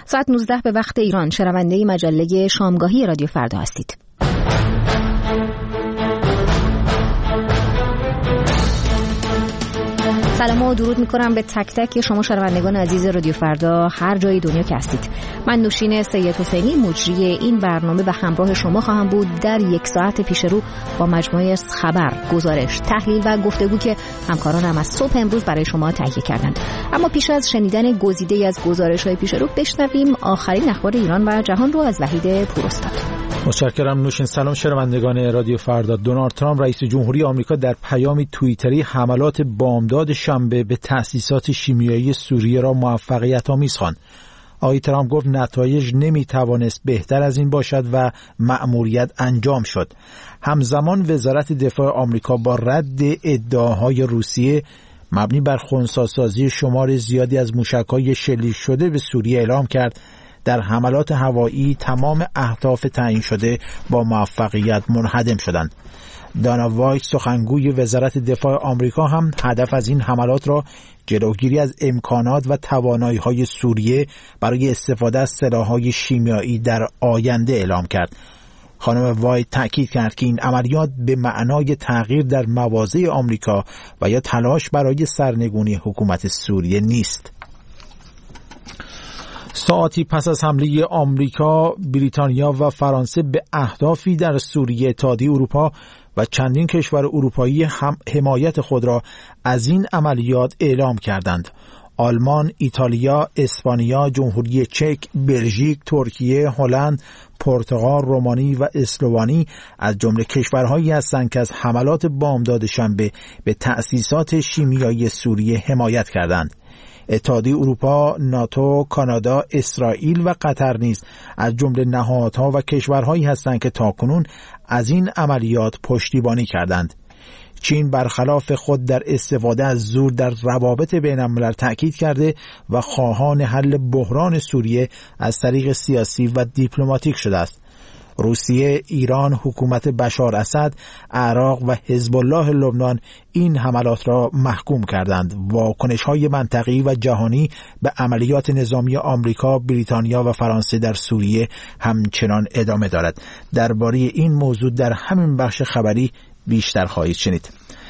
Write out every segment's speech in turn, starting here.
ساعت 19 به وقت ایران شنونده مجله شامگاهی رادیو فردا هستید. سلام و درود میکنم به تک تک شما شنوندگان عزیز رادیو فردا هر جای دنیا که هستید. من نوشین سید حسینی مجری این برنامه به همراه شما خواهم بود در یک ساعت پیش رو با مجموعه خبر، گزارش، تحلیل و گفتگو که همکارانم از صبح امروز برای شما تهیه کردند. اما پیش از شنیدن گزیده‌ای از گزارش‌های پیش رو بشنویم آخرین اخبار ایران و جهان رو از وحید پوراستاد. متشکرم نوشین. سلام شنوندگان رادیو فردا. دونالد ترامپ رئیس جمهوری آمریکا در پیامی توییتری حملات بامداد شنبه به تأسیسات شیمیایی سوریه را موفقیت‌آمیز خواند. آقای ترامپ گفت نتایج نمیتوانست بهتر از این باشد و مأموریت انجام شد. همزمان وزارت دفاع آمریکا با رد ادعاهای روسیه مبنی بر خنثی‌سازی شمار زیادی از موشک‌های شلیک شده به سوریه اعلام کرد در حملات هوایی تمام اهداف تعیین شده با موفقیت منهدم شدند. دانا وایت سخنگوی وزارت دفاع آمریکا هم هدف از این حملات را جلوگیری از امکانات و توانایی‌های سوریه برای استفاده از سلاح‌های شیمیایی در آینده اعلام کرد. خانم وایت تأکید کرد که این عملیات به معنای تغییر در مواضع آمریکا و یا تلاش برای سرنگونی حکومت سوریه نیست. ساعتی پس از حمله آمریکا، بریتانیا و فرانسه به اهدافی در سوریه، اتحادیه اروپا و چندین کشور اروپایی حمایت خود را از این عملیات اعلام کردند. آلمان، ایتالیا، اسپانیا، جمهوری چک، بلژیک، ترکیه، هلند، پرتغال، رومانی و اسلوونی از جمله کشورهایی هستند که از حملات بامداد شنبه به تأسیسات شیمیایی سوریه حمایت کردند. اتحادیه اروپا، ناتو، کانادا، اسرائیل و قطر نیز از جمله نهادها و کشورهایی هستند که تاکنون از این عملیات پشتیبانی کردند. چین برخلاف خود در استفاده از زور در روابط بین الملل تأکید کرده و خواهان حل بحران سوریه از طریق سیاسی و دیپلماتیک شده است. روسیه، ایران، حکومت بشار اسد، عراق و حزب الله لبنان این حملات را محکوم کردند. واکنش‌های منطقه‌ای و جهانی به عملیات نظامی آمریکا، بریتانیا و فرانسه در سوریه همچنان ادامه دارد. درباره این موضوع در همین بخش خبری بیشتر خواهید شنید.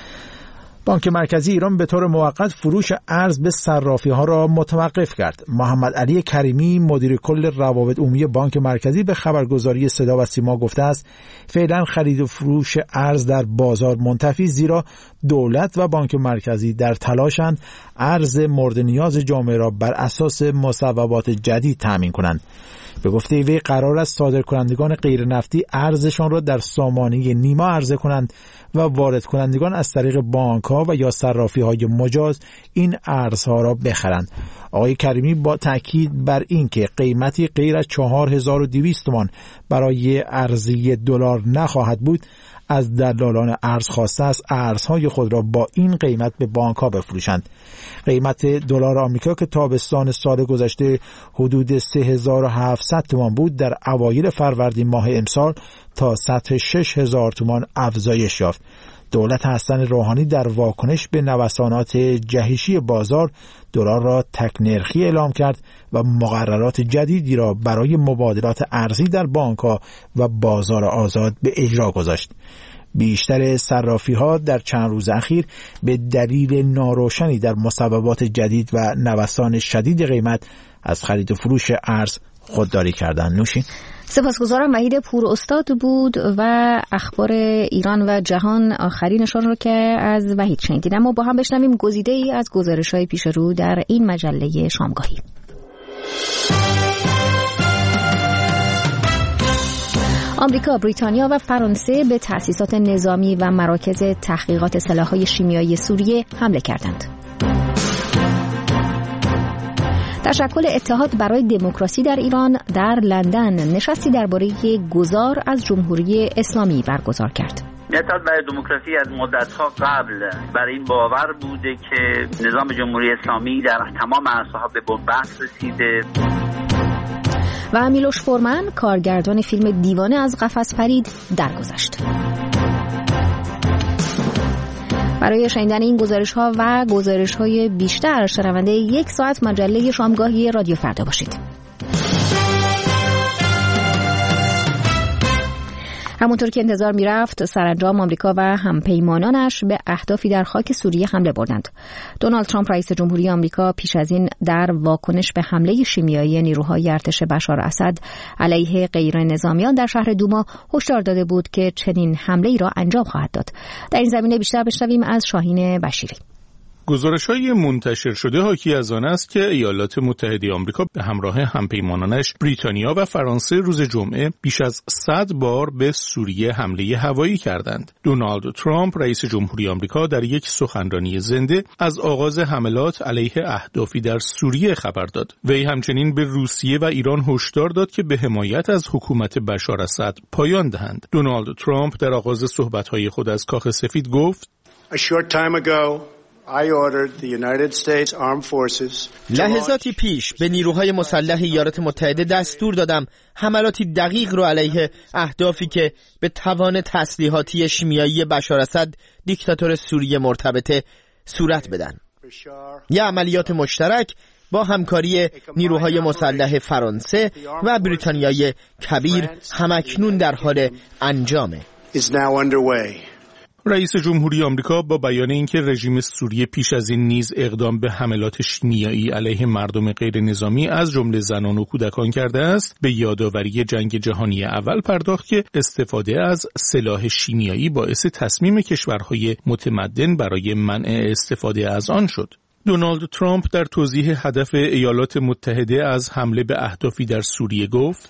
بانک مرکزی ایران به طور موقت فروش ارز به صرافی‌ها را متوقف کرد. محمد علی کریمی مدیر کل روابط عمومی بانک مرکزی به خبرگزاری صدا و سیما گفته است فعلا خرید و فروش ارز در بازار منتفی، زیرا دولت و بانک مرکزی در تلاشند ارز مورد نیاز جامعه را بر اساس مصوبات جدید تامین کنند. به گفته وی قرار است صادرکنندگان غیر نفتی ارزشان را در سامانه نیما عرضه کنند و وارد کنندگان از طریق بانک‌ها و یا صرافی‌های مجاز این ارزها را بخرند. آقای کریمی با تاکید بر این که قیمتی غیر از 4200 تومان برای ارزی دلار نخواهد بود، از دلالان ارز خواسته است ارزهای خود را با این قیمت به بانک‌ها بفروشند. قیمت دلار آمریکا که تابستان سال گذشته حدود 3700 تومان بود، در اوایل فروردین ماه امسال تا سطح 6000 تومان افزایش یافت. دولت حسن روحانی در واکنش به نوسانات جهشی بازار دلار را تک‌نرخی اعلام کرد و مقررات جدیدی را برای مبادلات ارزی در بانک‌ها و بازار آزاد به اجرا گذاشت. بیشتر صرافی‌ها در چند روز اخیر به دلیل ناروشنی در مصوبات جدید و نوسان شدید قیمت از خرید و فروش ارز خودداری کردند. نوشین. سپاسگزارم. وحید پوراستاد بود و اخبار ایران و جهان آخرینشان رو که از وحید شنیدید. اما با هم بشنویم گزیده‌ای از گزارش‌های پیش رو در این مجله شامگاهی. آمریکا، بریتانیا و فرانسه به تأسیسات نظامی و مراکز تحقیقات سلاح‌های شیمیایی سوریه حمله کردند. تشکل اتحاد برای دموکراسی در ایران در لندن نشستی درباره گذار از جمهوری اسلامی برگزار کرد. اتحاد برای دموکراسی از مدت‌ها قبل بر این باور بوده که نظام جمهوری اسلامی در تمام عرصه‌ها به بنبست رسیده. و میلوش فورمن، کارگردان فیلم دیوانه از قفس پرید، درگذشت. برای شنیدن این گزارش‌ها و گزارش‌های بیشتر شنونده یک ساعت مجله شامگاهی رادیو فردا باشید. همونطور که انتظار میرفت سرانجام آمریکا و همپیمانانش به اهدافی در خاک سوریه حمله بردند. دونالد ترامپ رئیس جمهوری آمریکا پیش از این در واکنش به حمله شیمیایی نیروهای ارتش بشار اسد علیه غیر نظامیان در شهر دوما هشدار داده بود که چنین حمله‌ای را انجام خواهد داد. در این زمینه بیشتر بشنویم از شاهین بشیری. گزارش‌های منتشر شده حاکی از آن است که ایالات متحده آمریکا به همراه همپیمانانش بریتانیا و فرانسه روز جمعه بیش از 100 بار به سوریه حمله هوایی کردند. دونالد ترامپ رئیس جمهوری آمریکا در یک سخنرانی زنده از آغاز حملات علیه اهدافی در سوریه خبر داد. وی همچنین به روسیه و ایران هشدار داد که به حمایت از حکومت بشار اسد پایان دهند. دونالد ترامپ در آغاز صحبت‌های خود از کاخ سفید گفت: لحظاتی پیش به نیروهای مسلح ایالات متحده دستور دادم حملاتی دقیق رو علیه اهدافی که به توان تسلیحاتی شیمیایی بشار اسد دیکتاتور سوریه مرتبطه صورت بدن. یه عملیات مشترک با همکاری نیروهای مسلح فرانسه و بریتانیای کبیر همکنون در حال انجامه. رئیس جمهوری آمریکا با بیان اینکه رژیم سوریه پیش از این نیز اقدام به حملات شیمیایی علیه مردم غیر نظامی از جمله زنان و کودکان کرده است، به یادآوری جنگ جهانی اول پرداخت که استفاده از سلاح شیمیایی باعث تصمیم کشورهای متمدن برای منع استفاده از آن شد. دونالد ترامپ در توضیح هدف ایالات متحده از حمله به اهدافی در سوریه گفت: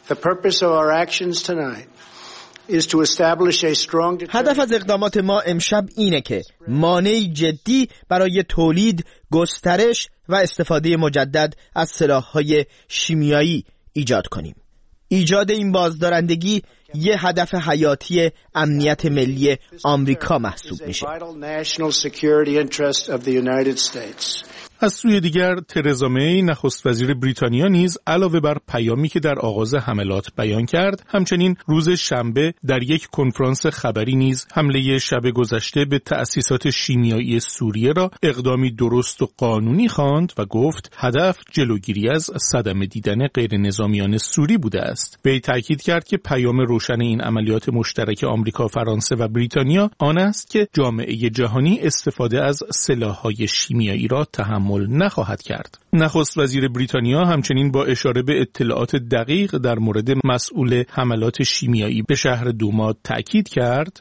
هدف از اقدامات ما امشب اینه که مانعی جدی برای تولید، گسترش و استفاده مجدد از سلاح‌های شیمیایی ایجاد کنیم. ایجاد این بازدارندگی یه هدف حیاتی امنیت ملی آمریکا محسوب میشه. از سوی دیگر ترزا می نخست وزیر بریتانیا نیز علاوه بر پیامی که در آغاز حملات بیان کرد، همچنین روز شنبه در یک کنفرانس خبری نیز حمله شب گذشته به تأسیسات شیمیایی سوریه را اقدامی درست و قانونی خواند و گفت هدف جلوگیری از صدمه دیدن غیر نظامیان سوری بوده است. وی تاکید کرد که پیام روشن این عملیات مشترک آمریکا، فرانسه و بریتانیا آن است که جامعه جهانی استفاده از سلاح‌های شیمیایی را تحمل نخواهد کرد. نخست وزیر بریتانیا همچنین با اشاره به اطلاعات دقیق در مورد مسئول حملات شیمیایی به شهر دوما تأکید کرد: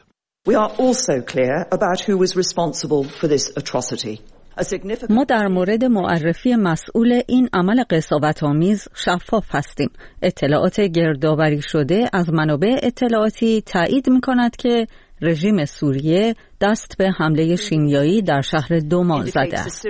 ما در مورد معرفی مسئول این عمل قساوت‌آمیز شفاف هستیم. اطلاعات گردآوری شده از منابع اطلاعاتی تایید می‌کند که رژیم سوریه دست به حمله شیمیایی در شهر دوما زده است.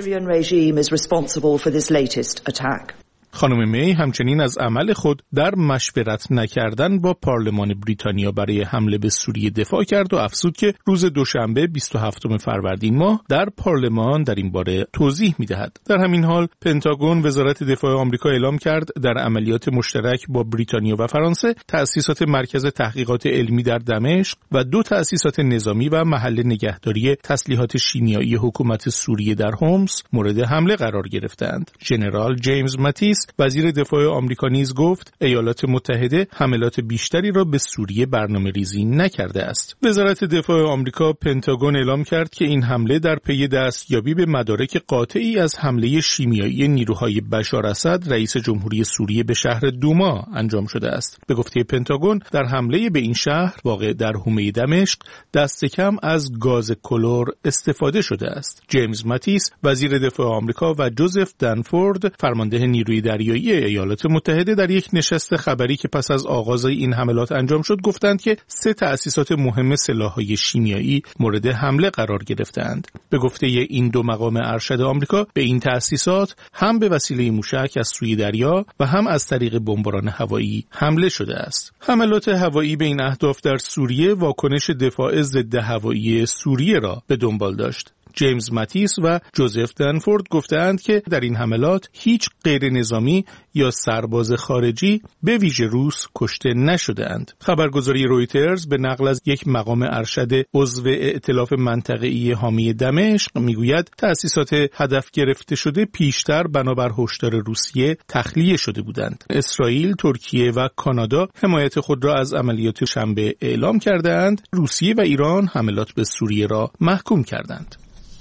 خانم می همچنین از عمل خود در مشورت نکردن با پارلمان بریتانیا برای حمله به سوریه دفاع کرد و افزود که روز دوشنبه 27 فروردین ماه در پارلمان در این باره توضیح می‌دهد. در همین حال پنتاگون، وزارت دفاع آمریکا، اعلام کرد در عملیات مشترک با بریتانیا و فرانسه تأسیسات مرکز تحقیقات علمی در دمشق و 2 تأسیسات نظامی و محل نگهداری تسلیحات شیمیایی حکومت سوریه در هومس مورد حمله قرار گرفتند. ژنرال جیمز ماتیس وزیر دفاع آمریکا نیز گفت ایالات متحده حملات بیشتری را به سوریه برنامه‌ریزی نکرده است. وزارت دفاع آمریکا پنتاگون اعلام کرد که این حمله در پی دستیابی به مدارک قاطعی از حمله شیمیایی نیروهای بشار اسد رئیس جمهوری سوریه به شهر دوما انجام شده است. به گفته پنتاگون در حمله به این شهر واقع در حومه دمشق دست کم از گاز کلور استفاده شده است. جیمز ماتیس وزیر دفاع آمریکا و جوزف دنفورد فرمانده نیروی دریایی ایالات متحده در یک نشست خبری که پس از آغاز این حملات انجام شد گفتند که 3 تأسیسات مهم سلاح‌های شیمیایی مورد حمله قرار گرفتند. به گفته این 2 مقام ارشد آمریکا به این تأسیسات هم به وسیله موشک از سوی دریا و هم از طریق بمباران هوایی حمله شده است. حملات هوایی به این اهداف در سوریه واکنش دفاع ضد هوایی سوریه را به دنبال داشت. جیمز ماتیس و جوزف دنفورد گفتند که در این حملات هیچ غیر نظامی یا سرباز خارجی به ویژه روس کشته نشده‌اند. خبرگزاری رویترز به نقل از یک مقام ارشد عضو ائتلاف منطقه‌ای حامی دمشق میگوید تأسیسات هدف گرفته شده پیشتر بنابر هشدار روسیه تخلیه شده بودند. اسرائیل، ترکیه و کانادا حمایت خود را از عملیات شنبه اعلام کردند. روسیه و ایران حملات به سوریه را محکوم کردند.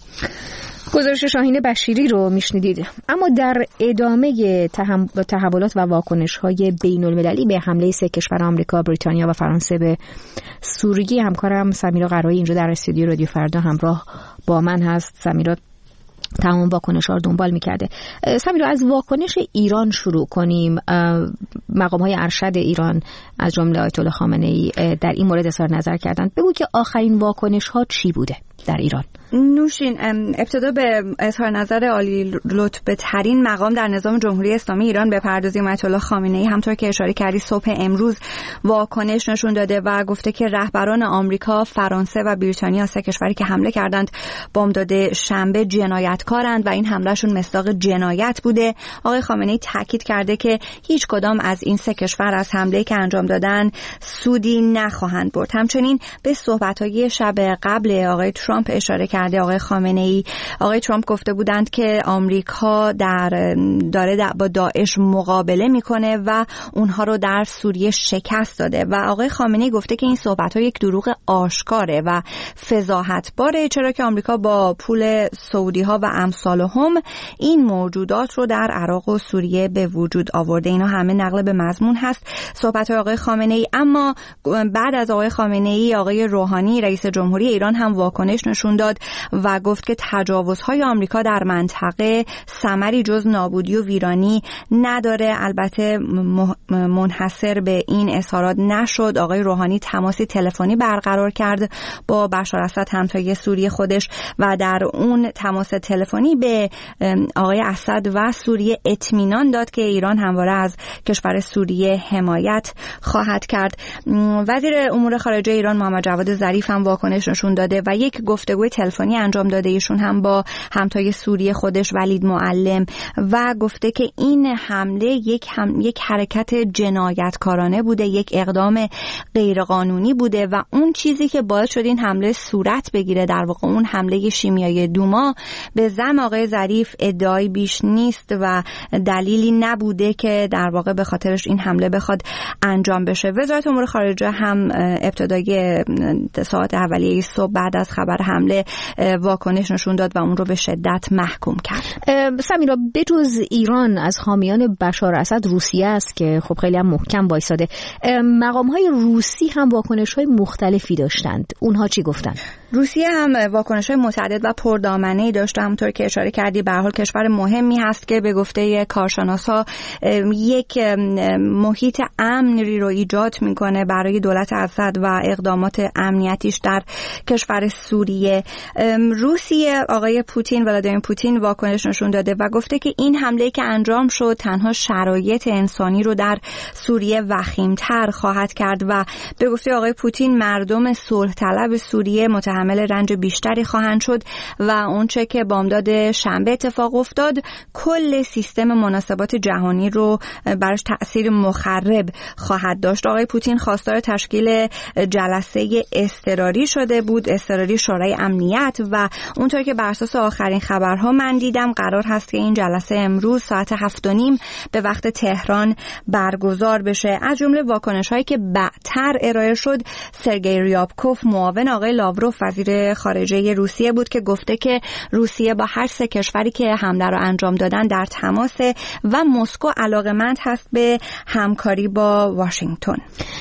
گزارش شاهین بشیری رو میشنیدید. اما در ادامه تحولات و واکنش‌های بین‌المللی به حمله سه کشور آمریکا، بریتانیا و فرانسه به سوریه، همکارم سمیرا قرایی اینجا در استودیو رادیو فردا همراه با من هست. سمیرا تمام واکنش‌ها رو دنبال می‌کرده. سمیرا، از واکنش ایران شروع کنیم. مقام‌های ارشد ایران از جمله آیت الله خامنه‌ای در این مورد اظهار نظر کردند. بگو که آخرین واکنش‌ها چی بوده در ایران؟ نوشین، ابتدا به اظهار نظر عالی رتبه ترین مقام در نظام جمهوری اسلامی ایران بپردازیم. آیت الله خامنه‌ای همطور که اشاره کردی صبح امروز واکنش نشون داده و گفته که رهبران آمریکا، فرانسه و بریتانیا، سه کشوری که حمله کردند بامداد شنبه جنایتکارند و این حملهشون مصداق جنایت بوده. آقای خامنه‌ای تاکید کرده که هیچ کدام از این سه کشور از حمله‌ای که انجام دادن سودی نخواهند برد. همچنین به صحبت‌های شب قبل آقای ترامپ اشاره کرده آقای خامنه‌ای. آقای ترامپ گفته بودند که آمریکا داره با داعش مقابله میکنه و اونها رو در سوریه شکست داده و آقای خامنه‌ای گفته که این صحبت‌ها یک دروغ آشکاره و فضاحت‌باره، چرا که آمریکا با پول سعودی‌ها و امثالهم این موجودات رو در عراق و سوریه به وجود آورده. اینا همه نقل به مضمون هست صحبت‌های آقای خامنه‌ای. اما بعد از آقای خامنه‌ای، آقای روحانی رئیس جمهوری ایران هم واکنش نشون داد و گفت که تجاوزهای آمریکا در منطقه ثمری جز نابودی و ویرانی نداره. البته منحصر به این اظهارات نشد. آقای روحانی تماسی تلفنی برقرار کرد با بشار اسد همتای سوریه خودش و در اون تماس تلفنی به آقای اسد و سوریه اطمینان داد که ایران همواره از کشور سوریه حمایت خواهد کرد. وزیر امور خارجه ایران محمد جواد ظریف هم واکنش نشون داده و یک گفتگوی تلفنی انجام داده ایشون هم با همتای سوریه خودش ولید معلم و گفته که این حمله یک حرکت جنایتکارانه بوده، یک اقدام غیرقانونی بوده و اون چیزی که باعث شد این حمله صورت بگیره، در واقع اون حمله شیمیایی دوما، به زعم آقای ظریف ادعای بیش نیست و دلیلی نبوده که در واقع به خاطرش این حمله بخواد انجام بشه. وزارت امور خارجه هم ابتدای ساعت اولیه صبح بعد از خبر حمله واکنش نشون داد و اون رو به شدت محکوم کرد. سمیرا، بجز ایران از حامیان بشار اسد روسیه است که خب خیلی هم محکم وایساده. مقام‌های روسی هم واکنش‌های مختلفی داشتند. اونها چی گفتند؟ روسیه هم واکنش‌های متعدد و پردامنه‌ای داشته. همونطور که اشاره کردی به هر حال کشور مهمی هست که به گفته کارشناسا یک محیط امنی رو ایجاد میکنه برای دولت اسد و اقدامات امنیتیش در کشور سوریه. روسیه، آقای ولادیمیر پوتین واکنش نشون داده و گفته که این حمله که انجام شد تنها شرایط انسانی رو در سوریه وخیم‌تر خواهد کرد و به گفته آقای پوتین مردم صلح طلب سوریه متحمل رنج بیشتری خواهند شد و اونچه که بامداد شنبه اتفاق افتاد کل سیستم مناسبات جهانی رو برش تأثیر مخرب خواهد داشت. آقای پوتین خواستار تشکیل جلسه اضطراری شده بود، اضطراری شورای امنیت، و اونطور که بر اساس آخرین خبرها من دیدم قرار هست که این جلسه امروز ساعت 7:30 به وقت تهران برگزار بشه. از جمله واکنش‌هایی که بعدتر ارائه شد، سرگئی ریابکوف معاون آقای لاوروف وزیر خارجه روسیه بود که گفته که روسیه با هر سه کشوری که حمله رو انجام دادن در تماسه و مسکو علاقه‌مند هست به همکاری با واشنگتن.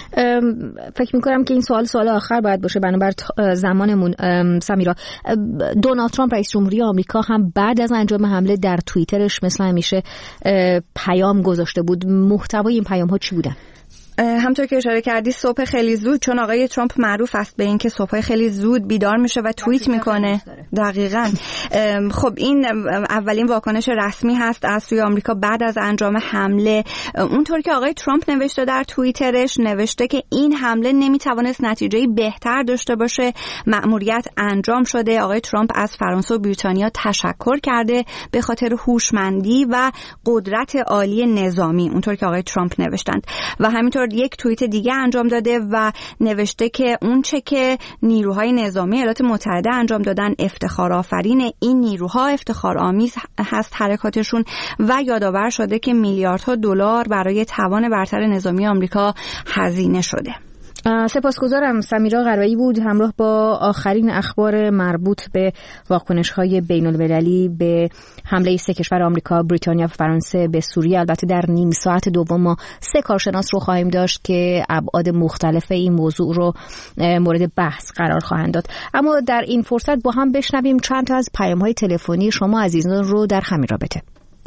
فکر می‌کنم که این سوال آخر باید باشه بنابر زمانمون. سمیرا، دونالد ترامپ رئیس جمهوری آمریکا هم بعد از انجام حمله در توییترش مثل همیشه پیام گذاشته بود. محتوای این پیام‌ها چی بودن؟ همطور که اشاره کردی صبح خیلی زود، چون آقای ترامپ معروف است به این که صبح خیلی زود بیدار میشه و توییت میکنه. دقیقاً. خب این اولین واکنش رسمی هست از سوی آمریکا بعد از انجام حمله. اونطور که آقای ترامپ نوشته در توییترش، نوشته که این حمله نمیتوانست نتیجه‌ای بهتر داشته باشه، مأموریت انجام شده. آقای ترامپ از فرانسه و بریتانیا تشکر کرده به خاطر هوشمندی و قدرت عالی نظامی، اونطور که آقای ترامپ نوشتند. و همینطور یک توییت دیگه انجام داده و نوشته که اونچه که نیروهای نظامی ایالات متحده انجام دادن افتخارآفرین، این نیروها افتخارآمیز هست حرکاتشون، و یادآور شده که میلیاردها دلار برای توان برتر نظامی آمریکا هزینه شده. سپاسگزارم. سمیرا قرویی بود همراه با آخرین اخبار مربوط به واکنش‌های بین‌المللی به حمله 3 کشور آمریکا، بریتانیا و فرانسه به سوریه. البته در نیم ساعت دوم ما 3 کارشناس رو خواهیم داشت که ابعاد مختلف این موضوع رو مورد بحث قرار خواهند داد. اما در این فرصت با هم بشنویم چند تا از پیام‌های تلفنی شما عزیزان رو در همین رابطه.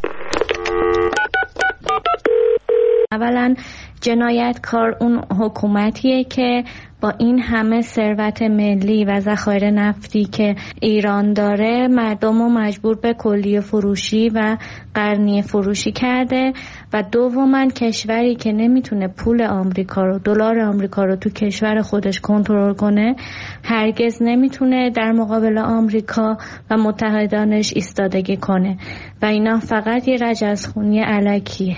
اولا جنایتکار اون حکومتیه که با این همه ثروت ملی و ذخایر نفتی که ایران داره مردم رو مجبور به کلیه فروشی و قرنیه فروشی کرده. و دوما کشوری که نمیتونه پول آمریکا رو، دلار آمریکا رو تو کشور خودش کنترل کنه، هرگز نمیتونه در مقابل آمریکا و متحدانش ایستادگی کنه و اینا فقط یه رجزخونی الکیه.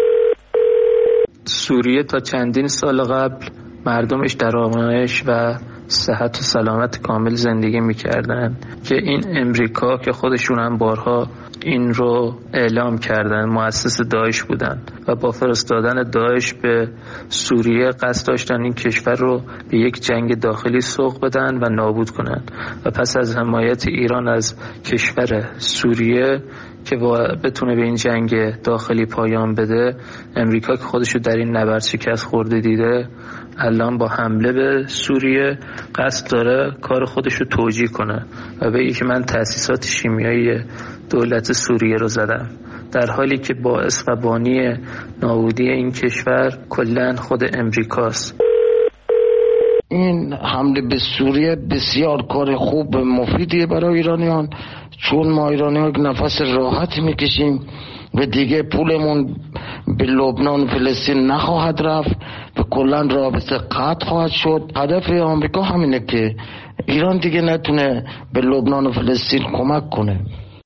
سوریه تا چندین سال قبل مردمش در آرامش و صحت و سلامت کامل زندگی میکردن که این امریکا که خودشون هم بارها این رو اعلام کردن مؤسس داعش بودن و با فرستادن داعش به سوریه قصد داشتن این کشور رو به یک جنگ داخلی سوق بدن و نابود کنن. و پس از حمایت ایران از کشور سوریه که بتونه به این جنگ داخلی پایان بده، امریکا که خودشو در این نبرد شکست خورده دیده، الان با حمله به سوریه قصد داره کار خودشو توجیه کنه و بگه که من تأسیسات شیمیایی دولت سوریه رو زدم، در حالی که باعث و بانی نابودی این کشور کلاً خود امریکاست. این حمله به سوریه بسیار کار خوب مفیدیه برای ایرانیان، چون ما ایرانی‌ها یک نفس راحت میکشیم و دیگه پولمون به لبنان و فلسطین نخواهد رفت و کلاً رابطه قطع خواهد شد. هدف آمریکا همینه که ایران دیگه نتونه به لبنان و فلسطین کمک کنه.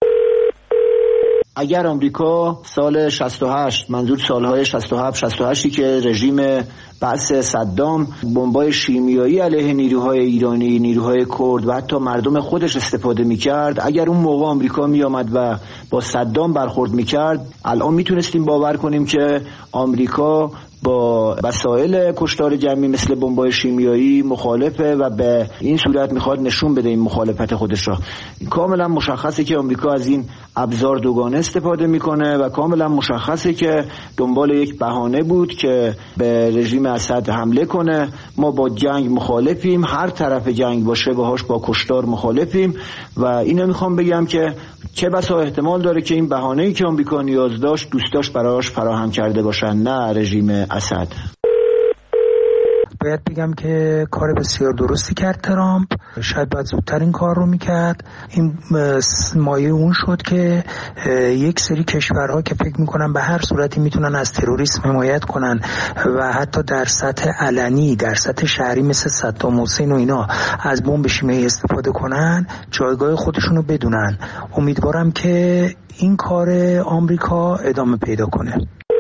اگر آمریکا سال 68، منظور سالهای 67-68 که رژیم بعث صدام بمبای شیمیایی علیه نیروهای ایرانی، نیروهای کرد و حتی مردم خودش استفاده میکرد، اگر اون موقع آمریکا میامد و با صدام برخورد میکرد، الان میتونستیم باور کنیم که آمریکا با وسایل کشتار جمعی مثل بمبای شیمیایی مخالفه و به این صورت میخواد نشون بده این مخالفت خودش را. کاملا مشخصه که آمریکا از این ابزار دوگانه استفاده میکنه و کاملا مشخصه که دنبال یک بهانه بود که به رژیم اسد حمله کنه. ما با جنگ مخالفیم، هر طرف جنگ باشه باهاش با کشتار مخالفیم و اینو میخوام بگم که چه بسا احتمال داره که این بهانه‌ای که آمریکا نیاز داشت دوستاش براش فراهم کرده باشن، نه رژیم اسد. باید بگم که کار بسیار درستی کرد ترامپ، شاید باید زودتر این کار رو میکرد. این مایه اون شد که یک سری کشورها که فکر میکنن به هر صورتی میتونن از تروریسم حمایت کنن و حتی در سطح علنی، در سطح شهری مثل صدام حسین و اینا از بمب شیمیایی استفاده کنن، جایگاه خودشون رو بدونن. امیدوارم که این کار آمریکا ادامه پیدا کنه.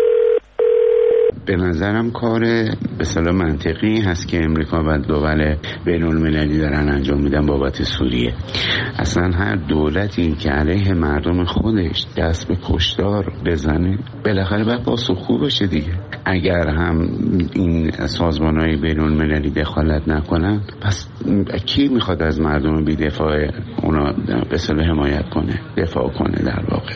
به نظرم کار به اصطلاح منطقی هست که امریکا و دول بین‌المللی دارن انجام میدن بابت سوریه. اصلا هر دولتی که علیه مردم خودش دست به کشتار بزنه بالاخره باید پاسخگو بشه دیگه. اگر هم این سازمان‌های بین‌المللی دخالت نکنن، پس کی میخواد از مردم بی دفاع اونا به اصطلاح حمایت کنه، دفاع کنه در واقع؟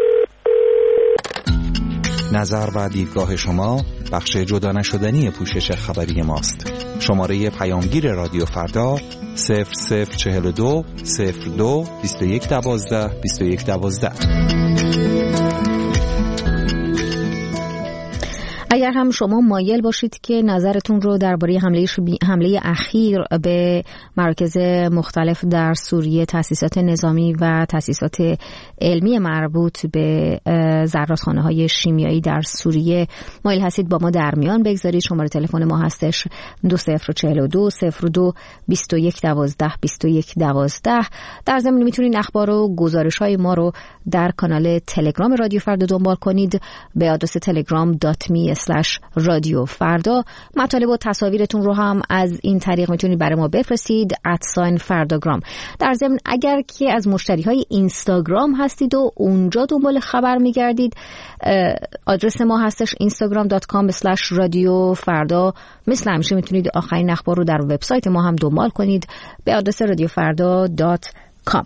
نظر و دیدگاه شما بخش جدا نشدنی پوشش خبری ماست. شماره پیامگیر رادیو فردا 0042 02 2112 2112. اگر هم شما مایل باشید که نظرتون رو درباره حمله اخیر به مراکز مختلف در سوریه، تأسیسات نظامی و تأسیسات علمی مربوط به ذراتخانه‌های شیمیایی در سوریه مایل هستید با ما در میان بگذارید، شماره تلفن ما هستش 2042 02 21 12 21 12. در ضمن میتونید اخبار و گزارش‌های ما رو در کانال تلگرام رادیو فردا دنبال کنید به آدرس telegram.me/رادیو فردا. مطالب و تصاویرتون رو هم از این طریق میتونید برای ما بفرستید @فرداگرام. در ضمن اگر که از مشتری‌های اینستاگرام هستید و اونجا دنبال خبر میگردید، آدرس ما هستش instagram.com/رادیو فردا. مثل همیشه میتونید آخرین اخبار رو در وبسایت ما هم دنبال کنید به آدرس radiofarda.com.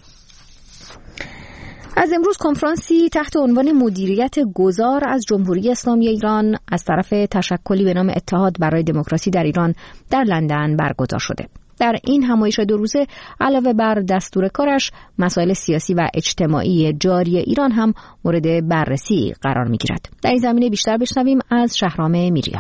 از امروز کنفرانسی تحت عنوان مدیریت گذار از جمهوری اسلامی ایران از طرف تشکلی به نام اتحاد برای دموکراسی در ایران در لندن برگزار شده. در این همایش 2 روزه علاوه بر دستور کارش، مسائل سیاسی و اجتماعی جاری ایران هم مورد بررسی قرار می‌گیرد. در این زمینه بیشتر بشنویم از شهرام میریان.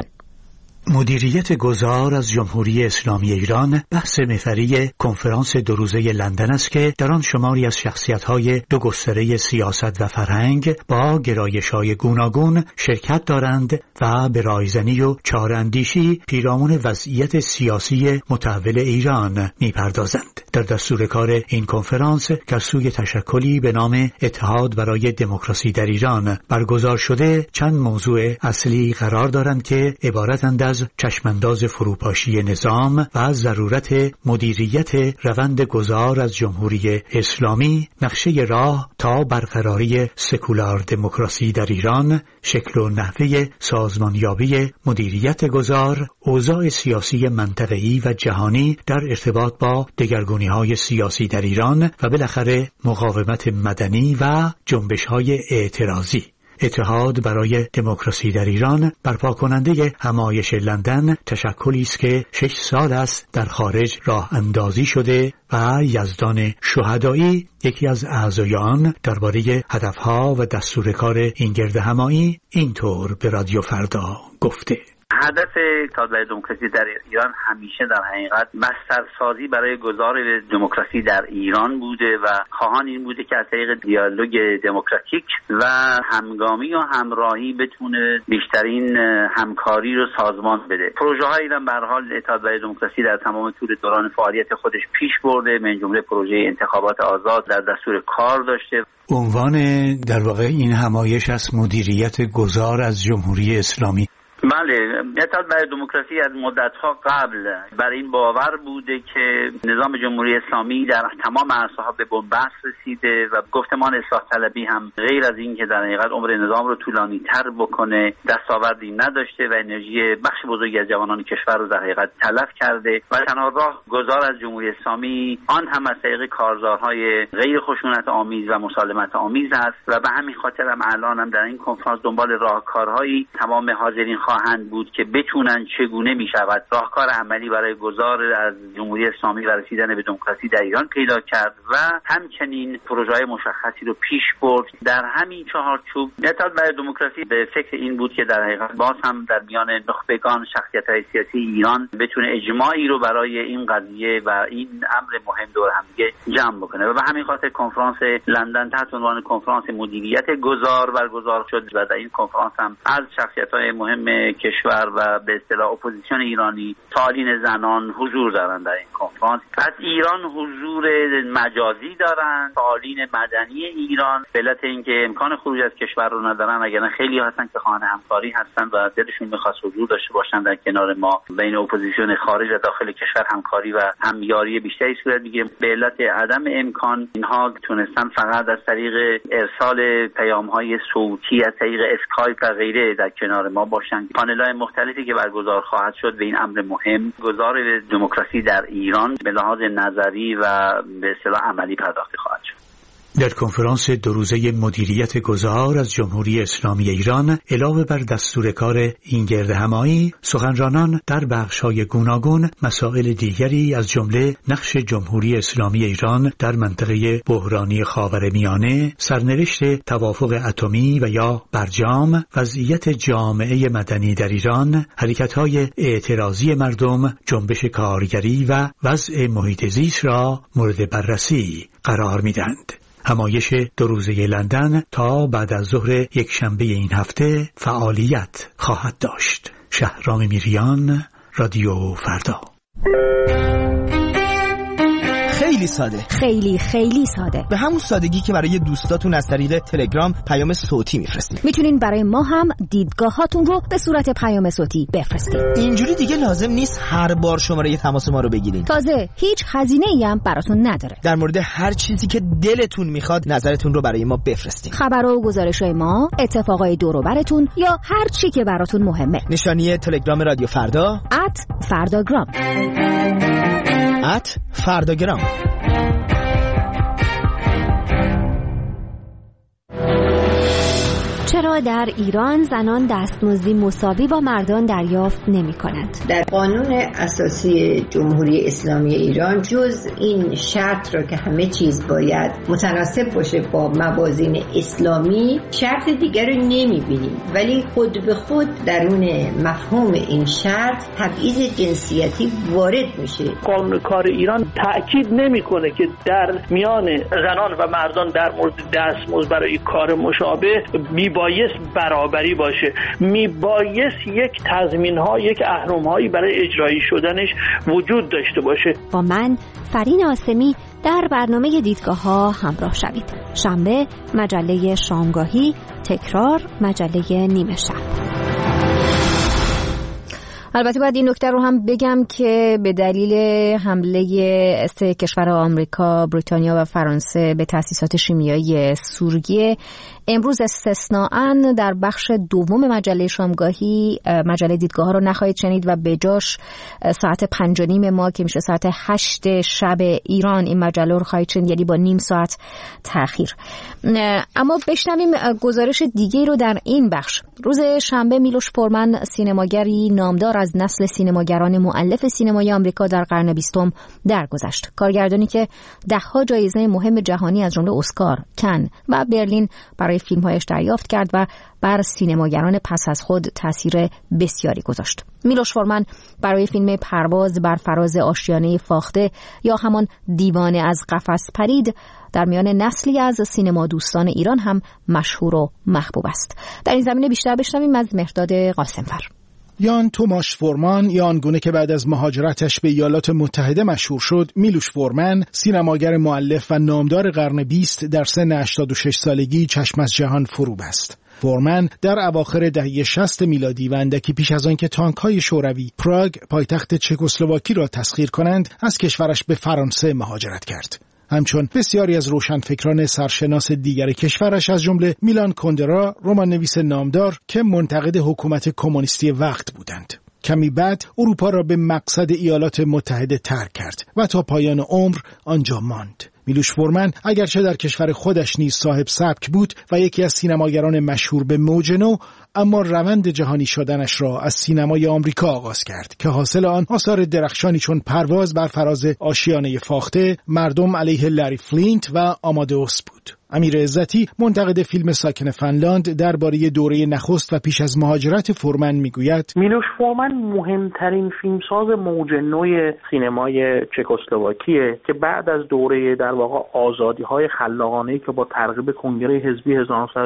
مدیریت گذار از جمهوری اسلامی ایران بحث محوری کنفرانس 2 روزه لندن است که در آن شماری از شخصیت‌های 2 گستره سیاست و فرهنگ با گرایش‌های گوناگون شرکت دارند و به رایزنی و چاره‌اندیشی پیرامون وضعیت سیاسی متحول ایران می‌پردازند. در دستور کار این کنفرانس که سوی تشکلی به نام اتحاد برای دموکراسی در ایران برگزار شده، چند موضوع اصلی قرار دارند که عبارتند از چشمانداز فروپاشی نظام و ضرورت مدیریت روند گذار از جمهوری اسلامی، نقشه راه تا برقراری سکولار دموکراسی در ایران، شکل و نحوه سازمانیابی مدیریت گذار، اوضاع سیاسی منطقه‌ای و جهانی در ارتباط با دگرگونی‌های سیاسی در ایران و بالاخره مقاومت مدنی و جنبش‌های اعتراضی. اتحاد برای دموکراسی در ایران برپا کننده همایش لندن تشکلی است که 6 سال است در خارج راه اندازی شده و یزدان شهدایی یکی از اعضای آن درباره هدفها و دستور کار این گرد همایی اینطور به رادیو فردا گفته: هدف اتحاد برای دموکراسی در ایران همیشه در حقیقت بسترسازی برای گذار دموکراسی در ایران بوده و خواهان این بوده که از طریق دیالوگ دموکراتیک و همگامی و همراهی بتونه بیشترین همکاری رو سازمان بده. پروژه هایی هم به هر حال اتحاد برای دموکراسی در تمام طول دوران فعالیت خودش پیش برده، من جمله پروژه انتخابات آزاد در دستور کار داشته. عنوان در واقع این همایش از مدیریت گذار از جمهوری اسلامی. بله، اتحاد برای دموکراسی از مدت‌ها قبل بر این باور بوده که نظام جمهوری اسلامی در تمام عرصه‌ها به بنبست رسیده و گفتمان اصلاح طلبی هم غیر از این که در حقیقت عمر نظام رو طولانی‌تر بکنه دستاوردی نداشته و انرژی بخش بزرگی از جوانان کشور رو در حقیقت تلف کرده و تنها راه گذار از جمهوری اسلامی آن هم از طریق کارزارهای غیر خشونت آمیز و مسالمت آمیز است و به همین خاطر هم الان هم در این کنفرانس دنبال راهکارهایی تمام حاضرین خواهند بود که بتونن چگونه می شود راهکار عملی برای گذار از جمهوری اسلامی و رسیدن به دموکراسی در ایران پیدا کرد و همچنین پروژه‌های مشخصی رو پیش برد. در همین چهارچوب اتحاد برای دموکراسی به فکر این بود که در حقیقت باز هم در میان نخبگان شخصیت‌های سیاسی ایران بتونه اجماعی رو برای این قضیه و این امر مهم دور هم دیگه جمع بکنه و به همین خاطر کنفرانس لندن تحت عنوان کنفرانس مدیریت گذار برگزار شد و در این کنفرانس هم از شخصیت‌های مهم کشور و به اصطلاح اپوزیسیون ایرانی، فعالین زنان حضور دارند در این کنفرانس. از ایران حضور مجازی دارند، فعالین مدنی ایران به علت اینکه امکان خروج از کشور رو ندارن، اگر خیلی هستن که خواهان همکاری هستن و دلشون می‌خواد حضور داشته باشن در کنار ما بین اپوزیسیون خارج و داخل کشور همکاری و همیاری بیشتری صورت می‌گیره. به علت عدم امکان اینها تونستن فقط از طریق ارسال پیام‌های صوتی از طریق اسکایپ و غیره در کنار ما باشن. پانل‌های مختلفی که برگزار خواهد شد به این امر مهم گذار دموکراسی در ایران به لحاظ نظری و به اصطلاح عملی پرداخته خواهد شد. در کنفرانس دو روزه مدیریت گذار از جمهوری اسلامی ایران علاوه بر دستور کار این گردهمایی، سخنرانان در بخش‌های گوناگون مسائل دیگری از جمله نقش جمهوری اسلامی ایران در منطقه بحرانی خاورمیانه، سرنوشت توافق اتمی و یا برجام، وضعیت جامعه مدنی در ایران، حرکت‌های اعتراضی مردم، جنبش کارگری و وضع محیط زیست را مورد بررسی قرار می‌دهند. همایش دو روزه لندن تا بعد از ظهر یک شنبه این هفته فعالیت خواهد داشت. شهرام میریان، رادیو فردا. خیلی ساده، خیلی ساده، به همون سادگی که برای دوستاتون از طریق تلگرام پیام صوتی میفرستید. میتونین برای ما هم دیدگاهاتون رو به صورت پیام صوتی بفرستید. اینجوری دیگه لازم نیست هر بار شماره تماس ما رو بگیرین. تازه هیچ هزینه‌ای هم براتون نداره. در مورد هر چیزی که دلتون میخواد نظرتون رو برای ما بفرستین. خبر و گزارش‌های ما، اتفاقای دور و براتون یا هر چی که براتون مهمه. نشانی تلگرام رادیو فردا @فرداگرام. فرداگرام. چرا در ایران زنان دستمزدی مساوی با مردان دریافت نمی‌کنند؟ در قانون اساسی جمهوری اسلامی ایران جز این شرط را که همه چیز باید متناسب باشه با موازین اسلامی، شرط دیگر رو نمی‌بینیم، ولی خود به خود درون مفهوم این شرط تبعیض جنسیتی وارد میشه. قانون کار ایران تأکید نمی‌کنه که در میان زنان و مردان در مورد دستمزد برای کار مشابه میبایست برابری باشه، میبایست یک تضمین‌ها، یک اهرم‌هایی برای اجرایی شدنش وجود داشته باشه. با من فرین آسمی در برنامه دیدگاه‌ها همراه شوید. شنبه مجله شامگاهی، تکرار مجله نیمه شب. البته باید این نکته رو هم بگم که به دلیل حمله سه کشور آمریکا، بریتانیا و فرانسه به تأسیسات شیمیایی سوریه، امروز استثناءً در بخش دوم مجله شامگاهی مجله دیدگاه ها رو نخواهید شنید و به جاش ساعت 5:30 ما که میشه ساعت 8 شب ایران این مجله رو خواهید شنید، یعنی با نیم ساعت تأخیر. اما بشنویم گزارش دیگه رو در این بخش. روز شنبه میلوش فورمن، سینماگری نامدار از نسل سینماگران مؤلف سینمای آمریکا در قرن 20 درگذشت. کارگردانی که ده‌ها جایزه مهم جهانی از جمله اسکار، کن و برلین برای فیلم‌هایش دریافت کرد و بر سینماگران پس از خود تأثیر بسیاری گذاشت. میلوش فورمن برای فیلم پرواز بر فراز آشیانه فاخته یا همان دیوانه از قفس پرید در میان نسلی از سینما دوستان ایران هم مشهور و محبوب است. در این زمینه بیشتر بشنویم از مهرداد قاسمفر. یان توماش فورمان، یا آنگونه که بعد از مهاجرتش به ایالات متحده مشهور شد، میلوش فورمن، سینماگر مؤلف و نامدار قرن 20 در سن 86 سالگی چشم از جهان فرو بست. فورمن در اواخر دهه 60 میلادی و اندکی پیش از آن که تانک‌های شوروی پراگ پایتخت چکسلواکی را تسخیر کنند، از کشورش به فرانسه مهاجرت کرد. همچون بسیاری از روشنفکران سرشناس دیگر کشورش از جمله میلان کندرا، رمان‌نویس نامدار که منتقد حکومت کمونیستی وقت بودند. کمی بعد اروپا را به مقصد ایالات متحده ترک کرد و تا پایان عمر آنجا ماند. میلوش فورمن اگرچه در کشور خودش نیز صاحب سبک بود و یکی از سینماگران مشهور به موج نو، اما روند جهانی شدنش را از سینمای آمریکا آغاز کرد که حاصل آن آثار درخشانی چون پرواز بر فراز آشیانه فاخته، مردم علیه لری فلینت و آمادئوس بود. امیر عزتی، منتقد فیلم ساکن فنلاند، درباره دوره نخست و پیش از مهاجرت فورمن میگوید: میلوش فورمن مهمترین فیلمساز موج نو سینمای چکسلواکیه که بعد از دوره در واقع آزادی‌های خلاقانه‌ای که با ترغیب کنگره حزبی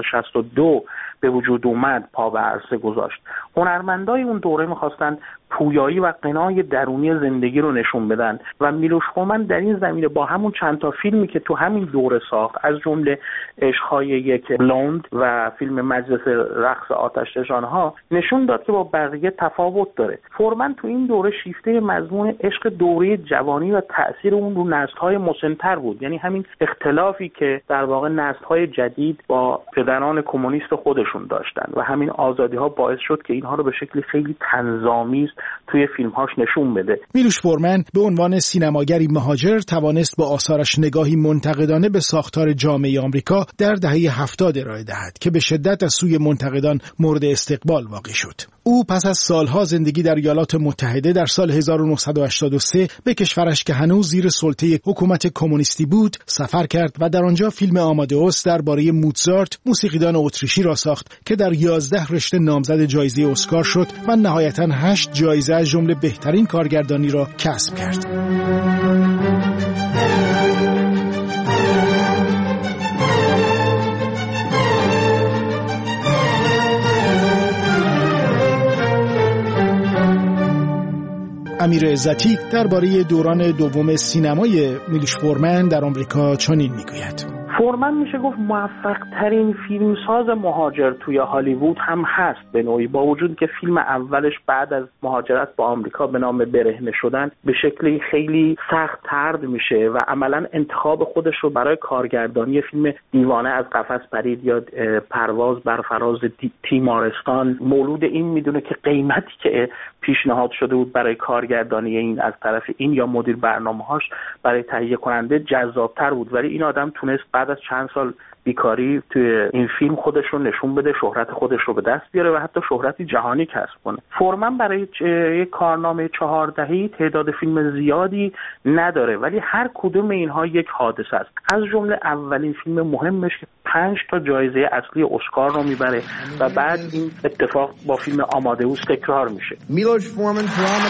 1962 به وجود اومد پا به عرصه گذاشت. هنرمندای اون دوره می‌خواستن پویایی و قنای درونی زندگی رو نشون بدن و میلوش فورمن در این زمینه با همون چند تا فیلمی که تو همین دوره ساخت، از جمله عشق‌های یک بلوند و فیلم مجلس رقص آتش‌نشان‌ها، نشون داد که با بقیه تفاوت داره. فورمن تو این دوره شیفته مضمون عشق دوره جوانی و تأثیر اون رو نسل‌های مسن‌تر بود، یعنی همین اختلافی که در واقع نسل‌های جدید با پدران کمونیست خودشون خودشون داشتن و همین آزادی‌ها باعث شد که اینها رو به شکلی خیلی طنزآمیز توی فیلم‌هاش نشون بده. میلوش فورمن به عنوان سینماگری مهاجر توانست با آثارش نگاهی منتقدانه به ساختار جامعه آمریکا در دهه 70 ارائه دهد که به شدت از سوی منتقدان مورد استقبال واقع شد. او پس از سالها زندگی در ایالات متحده در سال 1983 به کشورش که هنوز زیر سلطه حکومت کمونیستی بود سفر کرد و در آنجا فیلم آمادئوس درباره موزارت موسیقیدان اتریشی را ساخت که در 11 رشته نامزد جایزه اسکار شد و نهایتاً 8 جایزه از جمله بهترین کارگردانی را کسب کرد. امیر عزتی درباره دوران دوم سینمای میلوش فورمن در آمریکا چنین میگوید: فورمن میشه گفت موفق ترین فیلمساز مهاجر توی هالیوود هم هست به نوعی، با وجود که فیلم اولش بعد از مهاجرت با آمریکا به نام برهنه شدن به شکلی خیلی سخت طرد میشه و عملا انتخاب خودش رو برای کارگردانی فیلم دیوانه از قفس پرید یا پرواز بر فراز تیمارستان مولود این میدونه که قیمتی که پیشنهاد شده بود برای کارگردانی این از طرف این یا مدیر برنامه‌هاش برای تهیه کننده جذاب‌تر بود، ولی این آدم تونست بعد از چند سال بیکاری توی این فیلم خودش رو نشون بده، شهرت خودش رو به دست بیاره و حتی شهرتی جهانی کسب کنه. فورمن برای یک کارنامه 4 دهه‌ای تعداد فیلم زیادی نداره، ولی هر کدوم اینها یک حادثه است. از جمله اولین فیلم مهمش که 5 تا جایزه اصلی اسکار رو میبره و بعد این اتفاق با فیلم آمادئوس تکرار میشه. میلوش فورمن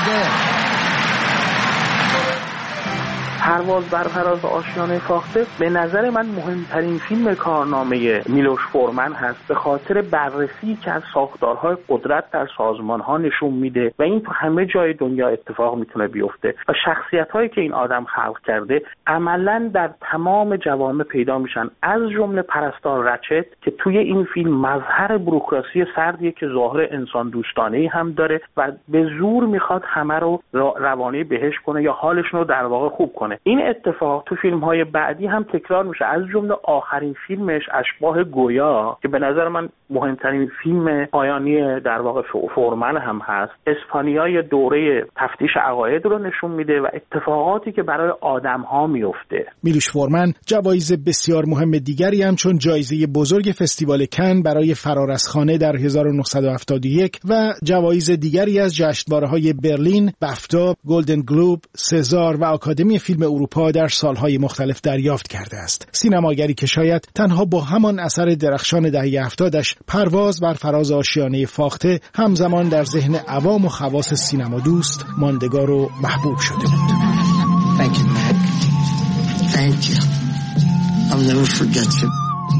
پرواز بر فراز آشیانه فاخته به نظر من مهمترین فیلم کارنامه میلوش فورمن هست، به خاطر بررسی که از ساختارهای قدرت در سازمانها نشون میده و این تو همه جای دنیا اتفاق میتونه بیفته و شخصیت‌هایی که این آدم خلق کرده عملاً در تمام جوامع پیدا میشن، از جمله پرستار رچت که توی این فیلم مظهر بوروکراسی سردیه که ظاهر انسان دوستانه‌ای هم داره و به زور میخواد همه رو روانه بهش کنه یا حالشون رو در واقع خوب کنه. این اتفاق تو فیلم‌های بعدی هم تکرار میشه، از جمله آخرین فیلمش اشباح گویا که به نظر من مهمترین فیلم پایانی در واقع فورمن هم هست، اسپانیای دوره تفتیش عقاید رو نشون میده و اتفاقاتی که برای آدم‌ها میفته. میلوش فورمن جوایز بسیار مهم دیگری هم چون جایزه بزرگ فستیوال کن برای فرار از خانه در 1971 و جوایز دیگری از جشنواره‌های برلین، بفتا، گلدن گلوب، سزار و آکادمی فیلم اروپا در سالهای مختلف دریافت کرده است. سینماگری که شاید تنها با همان اثر درخشان دهه 70ش پرواز بر فراز آشیانه فاخته همزمان در ذهن عوام و خواص سینما دوست ماندگار و محبوب شده بود. Thank you, Mac. Thank you. I'll never forget you.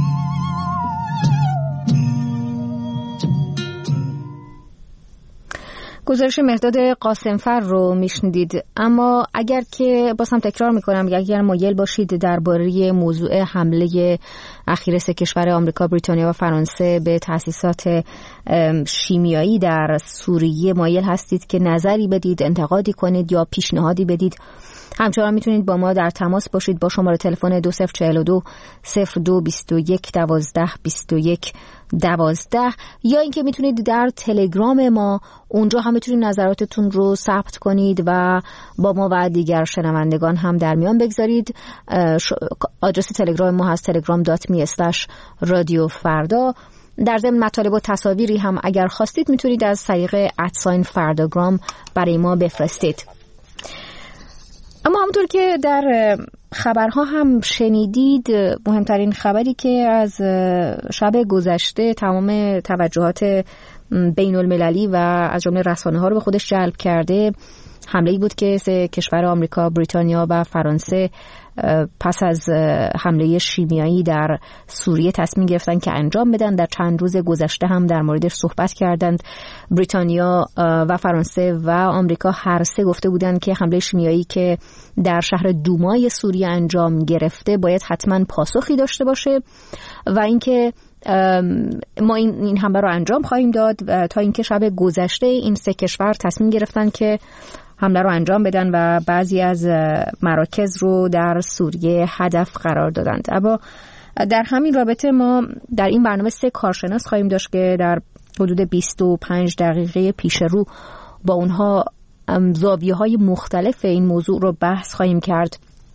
گزارش مهرداد قاسمفر رو میشنیدید. اما اگر که بازم تکرار میکنم اگر مایل باشید درباره موضوع حمله اخیر سه کشور آمریکا، بریتانیا و فرانسه به تأسیسات شیمیایی در سوریه مایل هستید که نظری بدید، انتقادی کنید یا پیشنهادی بدید، همچنان میتونید با ما در تماس باشید با شماره تلفن 2042 0221 12 21 12 یا اینکه میتونید در تلگرام ما، اونجا هم میتونید نظراتتون رو ثبت کنید و با ما و دیگر شنوندگان هم در میان بگذارید. آدرس تلگرام ما هست telegram.me/رادیو فردا. در ضمن مطالب و تصاویری هم اگر خواستید میتونید از طریق @فرداگرام برای ما بفرستید. اما همونطور که در خبرها هم شنیدید، مهمترین خبری که از شب گذشته تمام توجهات بین المللی و از جمله رسانه ها رو به خودش جلب کرده حمله‌ای بود که سه کشور آمریکا، بریتانیا و فرانسه پس از حمله شیمیایی در سوریه تصمیم گرفتن که انجام بدن. در چند روز گذشته هم در موردش صحبت کردند. بریتانیا و فرانسه و آمریکا هر سه گفته بودند که حمله شیمیایی که در شهر دومای سوریه انجام گرفته باید حتما پاسخی داشته باشه و اینکه ما این حمله رو انجام خواهیم داد تا اینکه شب گذشته این سه کشور تصمیم گرفتن که حمله رو انجام بدن و بعضی از مراکز رو در سوریه هدف قرار دادند. اما در همین رابطه ما در این برنامه 3 کارشناس خواهیم داشت که در حدود 25 دقیقه پیش رو با اونها زاویه‌های مختلف این موضوع رو بحث خواهیم کرد.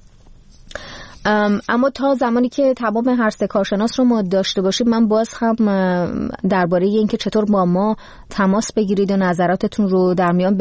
اما تا زمانی که تمام هر 3 کارشناس رو ما داشته باشیم، من باز هم درباره اینکه چطور با ما تماس بگیرید و نظراتتون رو در میان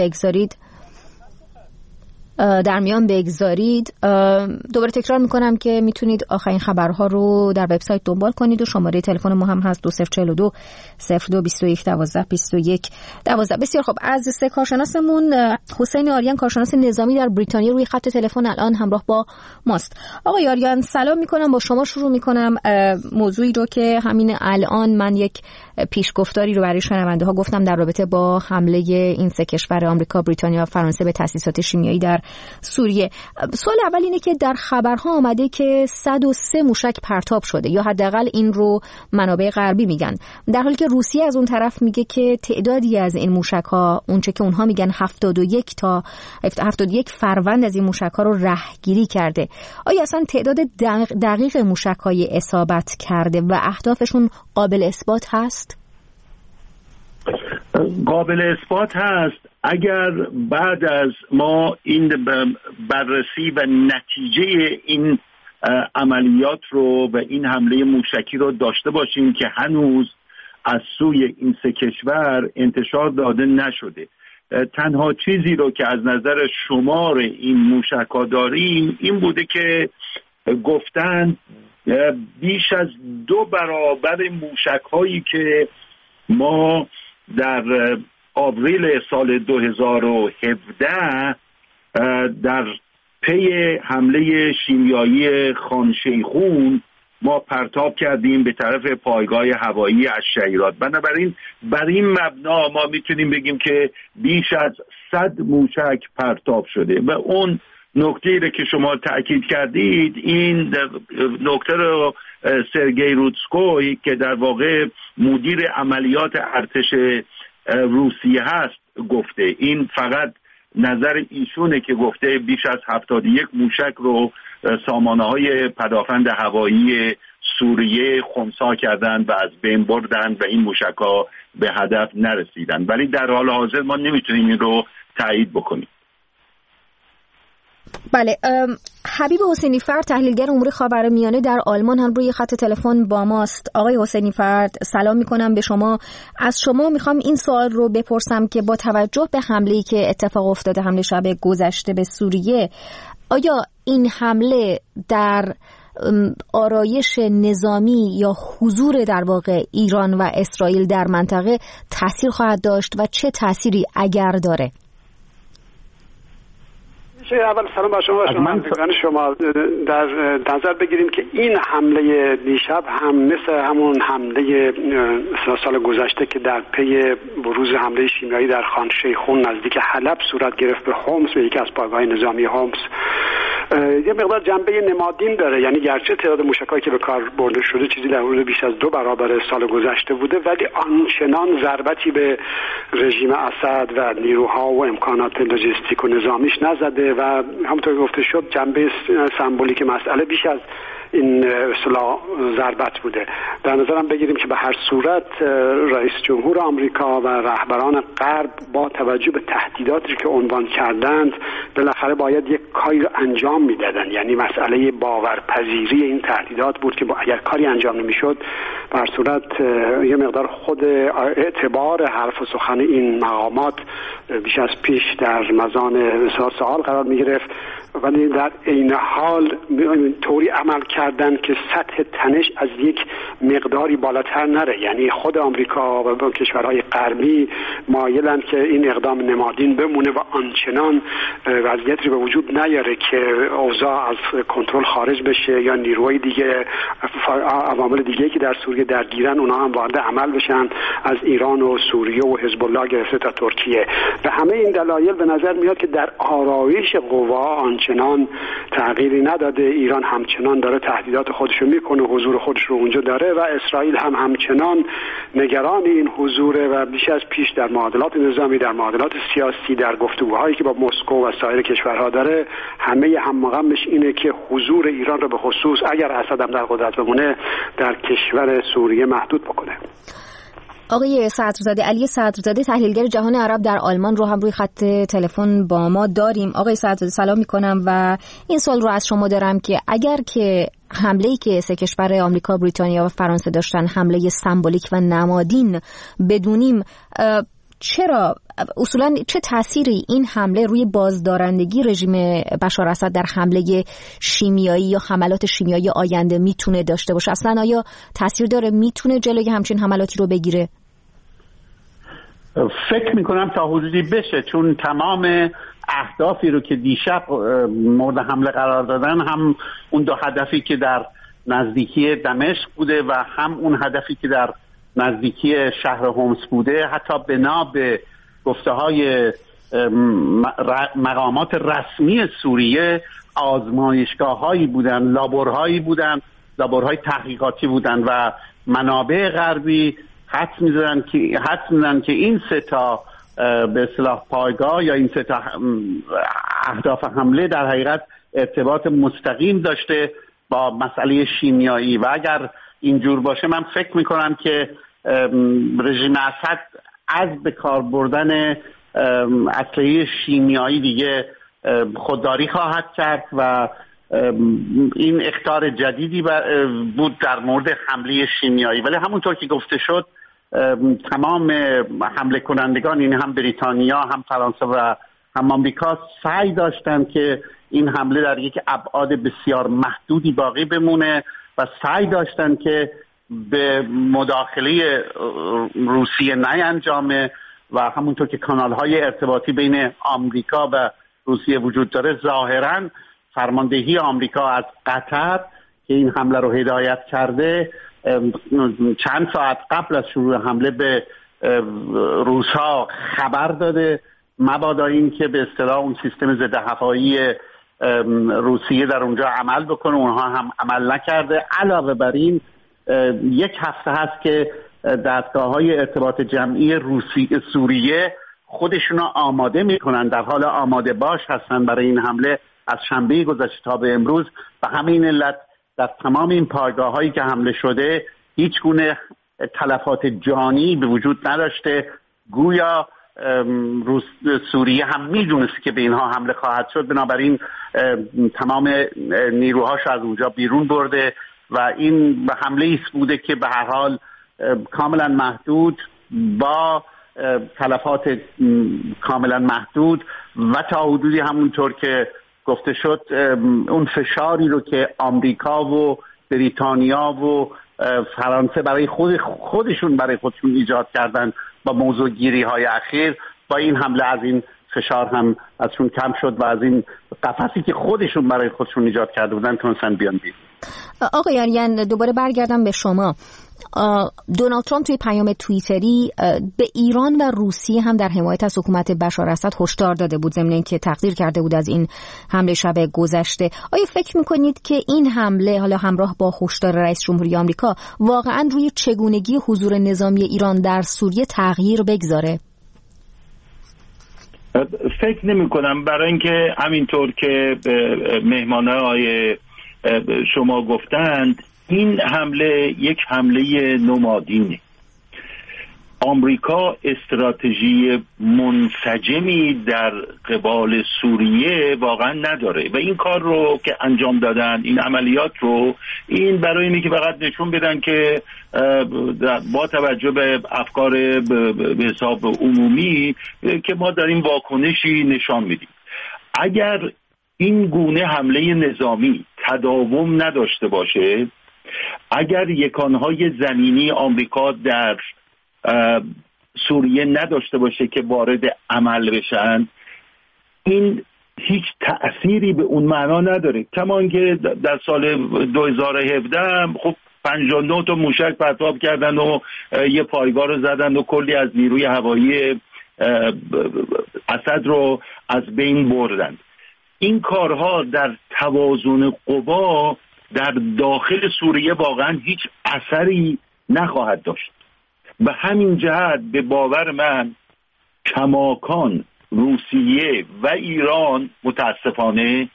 بگذارید دوباره تکرار میکنم که میتونید آخرین خبرها رو در وبسایت دنبال کنید و شماره تلفن ما هم هست 2042 0221 12 21 12. بسیار خب، از 3 کارشناسمون حسین آریان کارشناس نظامی در بریتانیا روی خط تلفن الان همراه با ماست. آقای آریان سلام میکنم، با شما شروع میکنم موضوعی رو که همین الان من یک پیشگفتاری رو برای شنونده ها گفتم در رابطه با حمله این 3 کشور آمریکا، بریتانیا و فرانسه به تأسیسات شیمیایی در سوریه. سوال اول اینه که در خبرها آمده که 103 موشک پرتاب شده، یا حداقل این رو منابع غربی میگن، در حالی که روسیه از اون طرف میگه که تعدادی از این موشک ها، اونچه که اونها میگن 71 فروند از این موشک ها رو رهگیری کرده. آیا اصلا تعداد دقیق موشک های اصابت کرده و اهدافشون قابل اثبات هست؟ قابل اثبات هست. اگر بعد از ما این بررسی و نتیجه این عملیات رو و این حمله موشکی رو داشته باشیم که هنوز از سوی این 3 کشور انتشار داده نشده، تنها چیزی رو که از نظر شمار این موشک‌ها داریم این بوده که گفتن بیش از 2 برابر موشک‌هایی که ما در آوریل سال 2017 در پی حمله شیمیایی خان شیخون ما پرتاب کردیم به طرف پایگاه هوایی الشعیرات. بنابراین بر این مبنا ما میتونیم بگیم که بیش از 100 موشک پرتاب شده و اون نکته‌ای رو که شما تأکید کردید، این نکته رو سرگئی رودسکوی که در واقع مدیر عملیات ارتش روسیه هست گفته. این فقط نظر ایشونه که گفته بیش از 71 موشک رو سامانه‌های پدافند هوایی سوریه خنثی کردن و از بین بردن و این موشک‌ها به هدف نرسیدن، ولی در حال حاضر ما نمیتونیم این رو تایید بکنیم. بله، حبیب حسینی فرد تحلیلگر امور خاورمیانه در آلمان هم روی خط تلفن با ماست. آقای حسینی فرد سلام میکنم به شما. از شما میخوام این سوال رو بپرسم که با توجه به حمله‌ای که اتفاق افتاده، حمله شب گذشته به سوریه، آیا این حمله در آرایش نظامی یا حضور در واقع ایران و اسرائیل در منطقه تأثیر خواهد داشت و چه تأثیری اگر داره؟ اول سلام بر شما و شما در نظر بگیریم که این حمله دیشب هم مثل همون حمله سال گذشته که در پی بروز حمله شیمیایی در خان شیخون نزدیک حلب صورت گرفت به حمص، به یکی از پایگاه نظامی حمص، یه مقدار جنبه نمادین داره. یعنی گرچه تعداد موشکایی که به کار برده شده چیزی در حدود بیش از 2 برابر سال گذشته بوده، ولی آنچنان ضربتی به رژیم اسد و نیروها و امکانات لوجستیک و نظامیش نزده و همونطور گفته شد جنبه سمبولیک مسئله بیش از این اصطلاح ضربت بوده. در نظرم بگیریم که به هر صورت رئیس جمهور آمریکا و رهبران غرب با توجه به تهدیداتی که عنوان کردند بالاخره باید یک کاری رو انجام میدادن. یعنی مسئله باورپذیری این تهدیدات بود که اگر کاری انجام نمیشد به هر صورت یه مقدار خود اعتبار حرف و سخن این مقامات بیش از پیش در مزان سوال قرار میگرفت، ولی در عین حال طوری عمل کردن که سطح تنش از یک مقداری بالاتر نره. یعنی خود آمریکا و کشورهای غربی مایلن که این اقدام نمادین بمونه و آنچنان وضعیتی به وجود نیاره که اوضاع از کنترل خارج بشه یا نیروهای دیگه، عوامل دیگه که در سوریه درگیرن اونا هم وارد عمل بشن، از ایران و سوریه و حزب الله گرفته تا ترکیه. به همه این دلایل به نظر میاد که در آرایش قوا آنچنان تغییری نداده. ایران همچنان داره تهدیدات خودش رو میکنه، حضور خودش رو اونجا داره و اسرائیل هم همچنان نگران این حضور و بیش از پیش در معادلات نظامی، در معادلات سیاسی، در گفتگوهایی که با مسکو و سایر کشورها داره، همه همغمش اینه که حضور ایران رو به خصوص اگر اسد هم در قدرت بمونه در کشور سوریه محدود بکنه. آقای صدرزاده، علی صدرزاده تحلیلگر جهان عرب در آلمان رو هم روی خط تلفن با ما داریم. آقای صدرزاده سلام میکنم و این سوال رو از شما دارم که اگر که حمله‌ای که سه کشور آمریکا، بریتانیا و فرانسه داشتن حمله سمبولیک و نمادین بدونیم، چرا اصولا چه تأثیری این حمله روی بازدارندگی رژیم بشار اسد در حمله شیمیایی یا حملات شیمیایی آینده میتونه داشته باشه؟ اصلا آیا تأثیر داره؟ میتونه جلوی همچین حملاتی رو بگیره؟ فکر میکنم تا حدودی بشه، چون تمام اهدافی رو که دیشب مورد حمله قرار دادن، هم اون دو هدفی که در نزدیکی دمشق بوده و هم اون هدفی که در نزدیکی شهر هومس بوده، حتی بنا به گفته‌های مقامات رسمی سوریه آزمایشگاه‌هایی بودن، لابورهای تحقیقاتی بودن و منابع غربی حدس می‌زدن که این سه تا به اصطلاح پایگاه یا این سه تا اهداف حمله در حقیقت ارتباط مستقیم داشته با مسئله شیمیایی و اگر اینجور باشه من فکر میکنم که رژیم اسد از به کار بردن اسلحه شیمیایی دیگه خودداری خواهد کرد و این اخطار جدیدی بود در مورد حمله شیمیایی. ولی همونطور که گفته شد تمام حمله کنندگان، این هم بریتانیا، هم فرانسه و هم آمریکا، سعی داشتن که این حمله در یک ابعاد بسیار محدودی باقی بمونه و سعی داشتن که به مداخله روسیه نینجامه و همونطور که کانال‌های ارتباطی بین آمریکا و روسیه وجود داره، ظاهراً فرماندهی آمریکا از قطر که این حمله رو هدایت کرده چند ساعت قبل از شروع حمله به روس‌ها خبر داده مبادا این که به اصطلاح اون سیستم ضد هوایی روسیه در اونجا عمل بکنه، اونها هم عمل نکرده. علاوه بر این یک هفته هست که دستگاه‌های ارتباط جمعی سوریه خودشون رو آماده میکنن، در حال آماده باش هستن برای این حمله از شنبه گذشته تا به امروز. و همین علت در تمام این پایگاه‌هایی که حمله شده هیچ گونه تلفات جانی به وجود نداشته. گویا سوریه هم میدونست که به اینها حمله خواهد شد، بنابراین تمام نیروهاش از اونجا بیرون برده و این به حمله ایست بوده که به هر حال کاملا محدود با تلفات کاملا محدود و تا حدودی همونطور که گفته شد اون فشاری رو که آمریکا و بریتانیا و فرانسه برای خودشون ایجاد کردن با موضوع گیری های اخیر، با این حمله از این فشار هم ازشون کم شد و از این قفسی که خودشون برای خودشون ایجاد کرده بودن تونستن بیان بیرون. آقای آریان، دوباره برگردم به شما. دونالد ترامپ توی پیام توییتری به ایران و روسیه هم در حمایت از حکومت بشار اسد هشدار داده بود، ضمن اینکه تقدیر کرده بود از این حمله شب گذشته. آیا فکر میکنید که این حمله حالا همراه با هشدار رئیس جمهوری آمریکا واقعا روی چگونگی حضور نظامی ایران در سوریه تغییر بگذاره؟ فکر نمی کنم، برای اینکه همینطور که مهمانای شما گفتند این حمله یک حمله نمادینه. آمریکا استراتژی منسجمی در قبال سوریه واقعا نداره و این کار رو که انجام دادن، این عملیات رو، این برای اینه که فقط نشون بدن که با توجه به افکار به حساب عمومی که ما داریم واکنشی نشان میدیم. اگر این گونه حمله نظامی تداوم نداشته باشه، اگر یکانهای زمینی آمریکا در سوریه نداشته باشه که وارد عمل بشن، این هیچ تأثیری به اون معنا نداره. کما که در سال 2017 خب 59 تا موشک پرتاب کردن و یه پایگاه رو زدن و کلی از نیروی هوایی اسد رو از بین بردن. این کارها در توازن قوا در داخل سوریه واقعا هیچ اثری نخواهد داشت. به همین جهت به باور من کماکان روسیه و ایران متاسفانه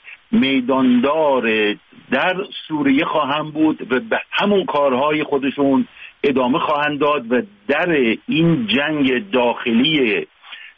میداندار در سوریه خواهند بود و به همون کارهای خودشون ادامه خواهند داد و در این جنگ داخلی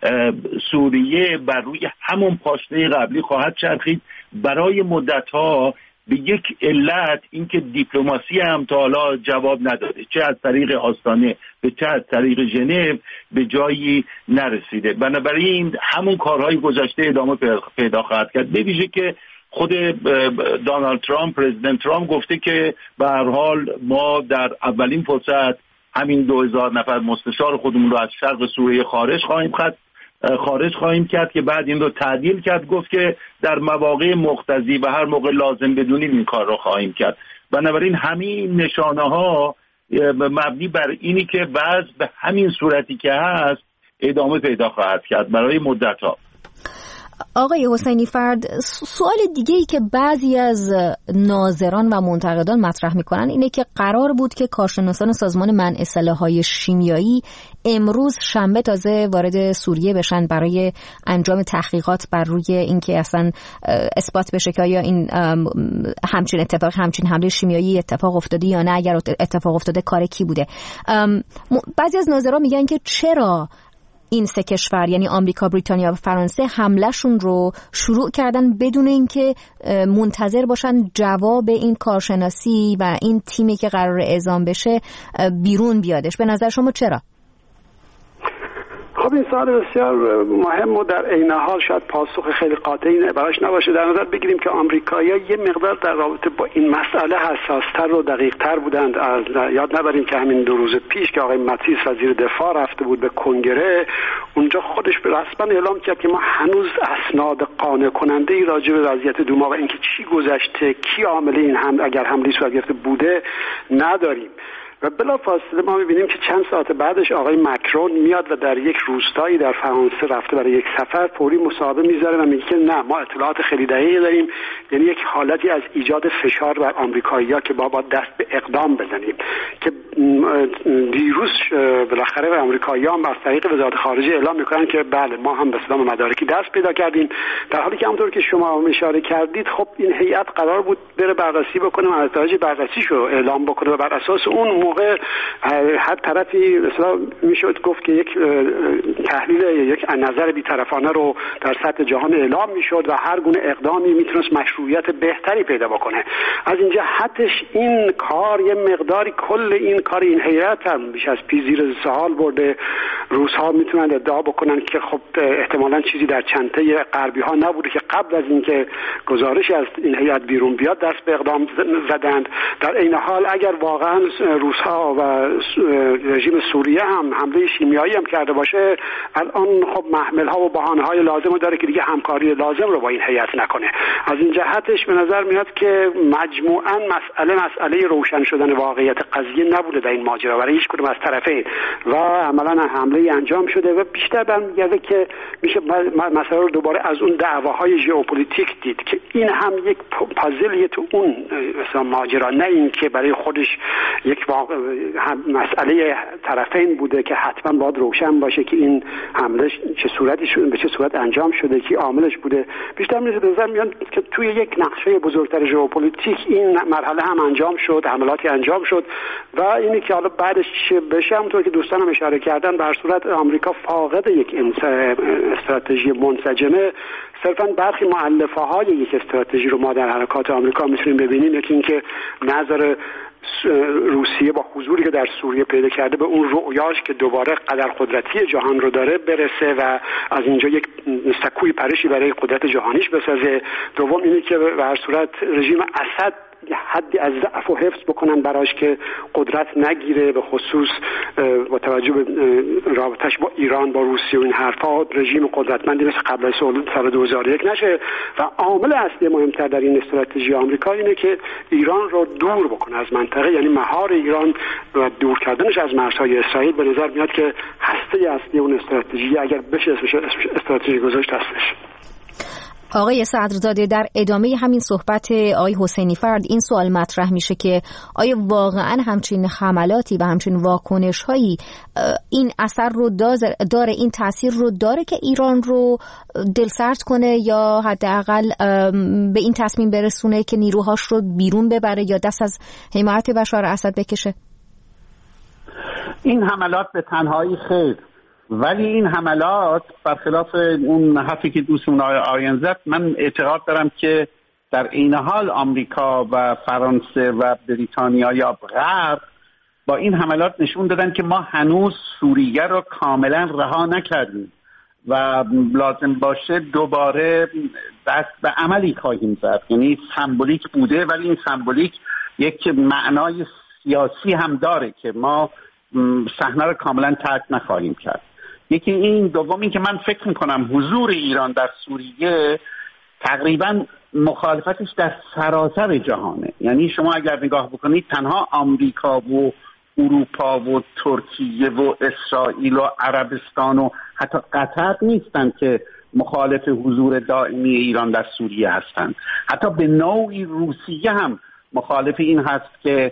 سوریه بر روی همون پاشنه قبلی خواهد چرخید برای مدت‌ها، به یک علت اینکه دیپلماسی هم تا حالا جواب نداده، چه از طریق آستانه به چه از طریق ژنو به جایی نرسیده. بنابراین همون کارهای گذشته ادامه پیدا خواهد کرد، به ویژه که خود دونالد ترامپ، پرزیدنت ترامپ گفته که به هر حال ما در اولین فرصت همین 2000 نفر مستشار خودمون رو از شرق سوریه خارج خواهیم کرد که بعد این رو تعدیل کرد، گفت که در مواقع مقتضی و هر موقع لازم بدونیم این کار رو خواهیم کرد. بنابراین همین نشانه ها مبنی بر اینی که وضع به همین صورتی که هست ادامه پیدا خواهد کرد برای مدت ها. آقای حسینی فرد، سوال دیگه ای که بعضی از ناظران و منتقدان مطرح میکنن اینه که قرار بود که کارشناسان سازمان منع سلاح‌های شیمیایی امروز شنبه تازه وارد سوریه بشن برای انجام تحقیقات بر روی اینکه اصلا اثبات بشه که آیا این همچین حمله شیمیایی اتفاق افتاده یا نه، اگر اتفاق افتاده کار کی بوده. بعضی از ناظران میگن که چرا این سه کشور یعنی آمریکا، بریتانیا و فرانسه حملهشون رو شروع کردن بدون اینکه منتظر باشن جواب این کارشناسی و این تیمی که قرار اعزام بشه بیرون بیادش. به نظر شما چرا؟ خب این سوال بسیار مهم و در عین حال شاید پاسخ خیلی قاطعی براش نباشه. در نظر بگیریم که آمریکایی‌ها یه مقدار در رابطه با این مسئله حساس‌تر و دقیق‌تر بودند. یاد نبریم که همین 2 روز پیش که آقای ماتیس وزیر دفاع رفته بود به کنگره، اونجا خودش به رسما اعلام کرد که ما هنوز اسناد قانع کننده‌ای راجع به وضعیت دوما و اینکه چی گذشته، کی عامل این حمله اگر حمله صورت گرفته بوده نداریم. و بلافاصله ما می‌بینیم که چند ساعت بعدش آقای مکرون میاد و در یک روستایی در فرانسه رفته برای یک سفر، فوری مصاحبه میذاره و میگه که نه، ما اطلاعات خیلی دقیقی داریم. یعنی یک حالتی از ایجاد فشار بر آمریکایی‌ها که با دست به اقدام بزنیم که دیروز بالاخره آمریکایی‌ها هم از طریق وزارت خارجه اعلام میکنن که بله ما هم به اصطلاح مدارکی دست پیدا کردیم، در حالی که همونطور که شما اشاره کردید خب این هیئت قرار بود بره بررسی بکنه و نتایج بررسیشو اعلام بکنه و بر اساس اون موقع هر طرفی مثلا میشد گفت که یک تحلیل یک نظر بی‌طرفانه رو در سطح جهان اعلام میشد و هر گونه اقدامی میتونست مشروعیت بهتری پیدا بکنه. از این جهتش این کار یه مقداری کل این کار این هیئت هم بیش از زیر سوال برده. روس‌ها میتونن ادعا بکنن که خب احتمالاً چیزی در چنته غربی ها نبوده که قبل از اینکه گزارشی از این هیئت بیرون بیاد دست به اقدام زدند. در این حال اگر واقعاً روس‌ها و رژیم سوریه هم حمله شیمیایی هم کرده باشه، الان خب محمل‌ها و بهانه‌های لازم داره که دیگه همکاری لازم رو با این هیئت نکنه. از این جهتش به نظر میاد که مجموعاً مسئله روشن شدن واقعیت قضیه نبوده در این ماجرا برای هیچ کدوم از طرفین و عملاً حمله انجام شده و بیشتر برمیگرده که میشه مسئله رو دوباره از اون دعواهای ژئوپلیتیک دید که این هم یک پازلیه تو اون مثلا ماجرا، نه این که برای خودش یک مسئله طرفین بوده که حتما باید روشن باشه که این حمله چه صورتی شده، به چه صورت انجام شده، کی عاملش بوده. بیشتر میشه به نظر میاد که توی یک نقشه بزرگتر ژئوپلیتیک این مرحله هم انجام شد، حملاتی انجام شد و اینی که حالا بعدش چه بشه همونطور که دوستانم اشاره کردن، بر صورت آمریکا فاقد یک استراتژی منسجمه. صرفاً برخی مؤلفه‌های یک استراتژی رو ما در حرکات آمریکا میتونیم ببینیم. یکی اینکه نظر روسیه با حضوری که در سوریه پیدا کرده به اون رؤیاش که دوباره قدر قدرتی جهان رو داره برسه و از اینجا یک سکوی پرشی برای قدرت جهانیش بسازه. دوم اینه که به هر صورت رژیم اسد حدی از ضعف و حفظ بکنن براش که قدرت نگیره، به خصوص با توجه به رابطش با ایران، با روسیه و این حرفا رژیم قدرتمندی مثل قبل از سال 2001 نشه. و عامل اصلی مهمتر در این استراتژی آمریکا اینه که ایران رو دور بکنه از منطقه، یعنی مهار ایران و دور کردنش از مرزهای اسرائیل. به نظر میاد که هسته اصلی اون استراتژی اگر بشه استراتژی گذاشت هستش. آقای صدرزاده، در ادامه همین صحبت آقای حسینی فرد این سوال مطرح میشه که آیا واقعا همچین حملاتی و همچین واکنش هایی این اثر رو داره، این تاثیر رو داره که ایران رو دلسرد کنه یا حداقل به این تصمیم برسونه که نیروهاش رو بیرون ببره یا دست از حمایت بشار اسد بکشه؟ این حملات به تنهایی خیر، ولی این حملات برخلاف اون حرفی که دوستمون آریان زد، من اعتقاد دارم که در این حال آمریکا و فرانسه و بریتانیا یا غرب با این حملات نشون دادن که ما هنوز سوریه رو کاملا رها نکردیم و لازم باشه دوباره دست به عملی خواهیم زد. یعنی سمبولیک بوده ولی این سمبولیک یک معنای سیاسی هم داره که ما صحنه رو کاملا ترک نخواهیم کرد. یکی این، دوم این که من فکر میکنم حضور ایران در سوریه تقریبا مخالفتش در سراسر جهانه. یعنی شما اگر نگاه بکنید تنها آمریکا و اروپا و ترکیه و اسرائیل و عربستان و حتی قطر نیستن که مخالف حضور دائمی ایران در سوریه هستند. حتی به نوعی روسیه هم مخالف این هست که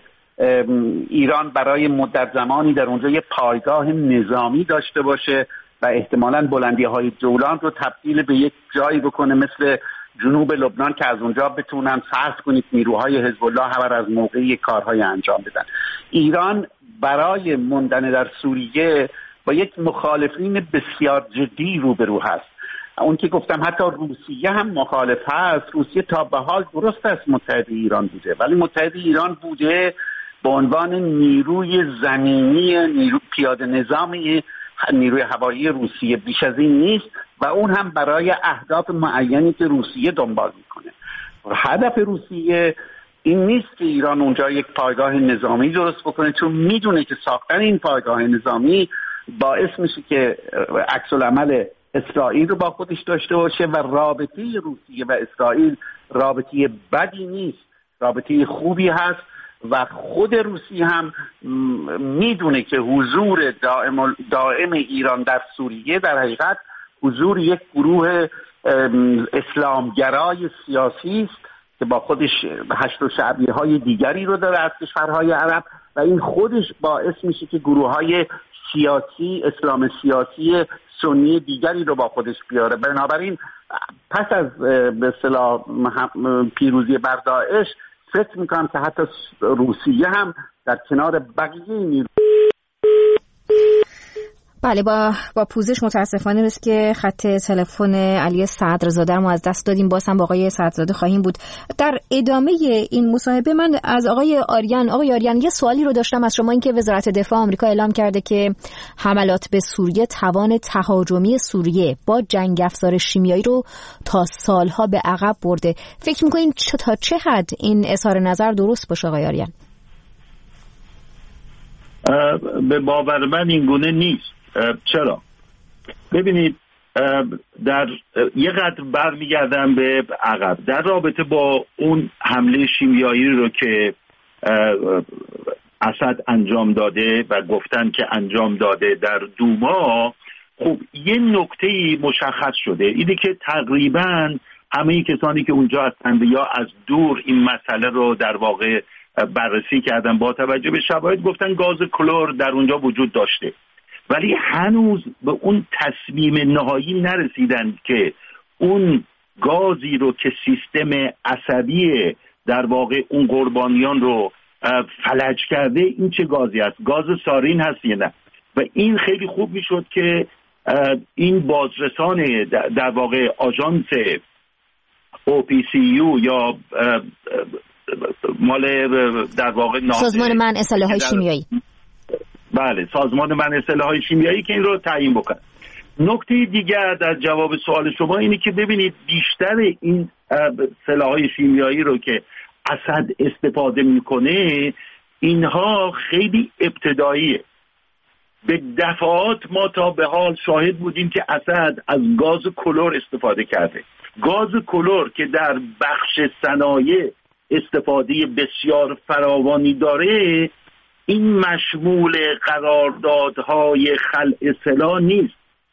ایران برای مدت زمانی در اونجا یه پایگاه نظامی داشته باشه و احتمالاً بلندی‌های جولان رو تبدیل به یک جایی بکنه مثل جنوب لبنان که از اونجا بتونن فرض کنید نیروهای حزب الله هر از موقعی کارهای انجام بدن. ایران برای موندن در سوریه با یک مخالفین بسیار جدی روبرو هست. اون که گفتم حتی روسیه هم مخالف هست. روسیه تا به حال درست است متحد ایران بوده، ولی متحد ایران بوده به عنوان نیروی زمینی، پیاده نظامی نیروی هوایی روسیه، بیش از این نیست و اون هم برای اهداف معینی که روسیه دنبال میکنه. هدف روسیه این نیست که ایران اونجا یک پایگاه نظامی درست بکنه، چون میدونه که ساختن این پایگاه نظامی باعث میشه که عکس العمل اسرائیل رو با خودش داشته باشه و رابطه روسیه و اسرائیل رابطه بدی نیست، رابطه خوبی هست و خود روسیه هم میدونه که حضور دائم ایران در سوریه در حقیقت حضور یک گروه اسلامگرای سیاسی است که با خودش حشد و شعبیه های دیگری رو داره از کشورهای عرب و این خودش باعث میشه که گروه های سیاسی، اسلام سیاسی سنی دیگری رو با خودش بیاره. بنابراین پس از به اصطلاح پیروزی بر داعش فکر میکنم که حتی روسیه هم در کنار بقیه نیرو. بله، با پوزش متاسفانه است که خط تلفن علی صدرزاده رو از دست دادیم. باز هم با آقای صدرزاده خواهیم بود. در ادامه این مصاحبه من از آقای آریان یه سوالی رو داشتم از شما، این که وزارت دفاع آمریکا اعلام کرده که حملات به سوریه توان تهاجمی سوریه با جنگ افزار شیمیایی رو تا سالها به عقب برده. فکر می‌کنین تا چه حد این اظهار نظر درست باشه آقای آریان؟ به باور من این گونه نیست. چرا؟ ببینید، در یه قدر برمیگردم به عقب در رابطه با اون حمله شیمیایی رو که اسد انجام داده و گفتن که انجام داده در دوما. خب یه نکته‌ای مشخص شده، اینه که تقریباً همه کسانی که اونجا هستند یا از دور این مسئله رو در واقع بررسی کردن با توجه به شواهد گفتن گاز کلور در اونجا وجود داشته، ولی هنوز به اون تصمیم نهایی نرسیدن که اون گازی رو که سیستم عصبی در واقع اون قربانیان رو فلج کرده این چه گازی است، گاز سارین هست یا نه. و این خیلی خوب میشد که این بازرسان در واقع آژانس OPCU یا مال در واقع سازمان منع سلاح‌های شیمیایی، بله سازمان منع سلاح‌های شیمیایی که این رو تعیین بکنه. نکته دیگر در جواب سوال شما اینه که ببینید بیشتر این سلاح‌های شیمیایی رو که اسد استفاده میکنه اینها خیلی ابتداییه. به دفعات ما تا به حال شاهد بودیم که اسد از گاز کلور استفاده کرده. گاز کلور که در بخش صنایع استفاده بسیار فراوانی داره، این مشمول قراردادهای خلع سلاح نیست.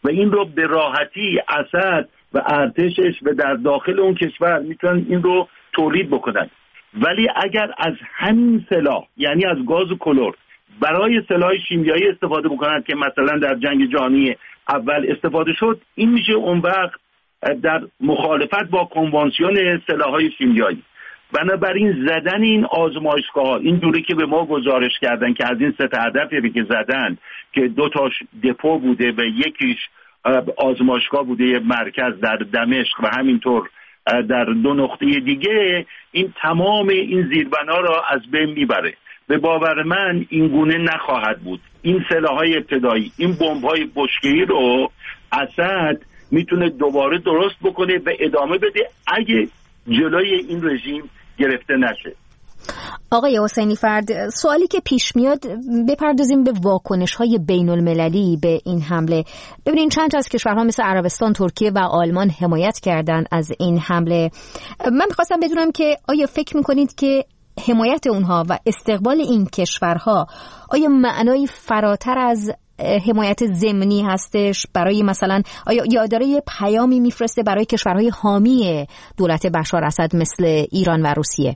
و این رو به راحتی اسد و ارتشش و در داخل اون کشور میتونن این رو تولید بکنن. ولی اگر از همین سلاح، یعنی از گاز و کلور، برای سلاح شیمیایی استفاده بکنند که مثلا در جنگ جهانی اول استفاده شد، این میشه اون وقت در مخالفت با کنوانسیون سلاح‌های شیمیایی. بنابراین زدن این آزمایشگاه، این دوری که به ما گزارش کردن که از این 3 هدفی که زدن که 2 تاش دپو بوده و یکیش آزمایشگاه بوده مرکز در دمشق و همینطور در 2 نقطه دیگه، این تمام این زیربنا را از بین میبره. به باور من این گونه نخواهد بود. این سلاح‌های ابتدایی، این بمب‌های بشکه‌ای رو اسد میتونه دوباره درست بکنه و ادامه بده اگه جلوی این رژیم گرفته نشه. آقای حسینی فرد، سوالی که پیش میاد، بپردازیم به واکنش‌های بین‌المللی به این حمله. ببینید چند تا از کشورها مثل عربستان، ترکیه و آلمان حمایت کردن از این حمله. من می‌خواستم بدونم که آیا فکر می‌کنید که حمایت اونها و استقبال این کشورها آیا معنای فراتر از حمایت ضمنی هستش برای مثلا آیا داره پیامی میفرسته برای کشورهای حامی دولت بشار اسد مثل ایران و روسیه؟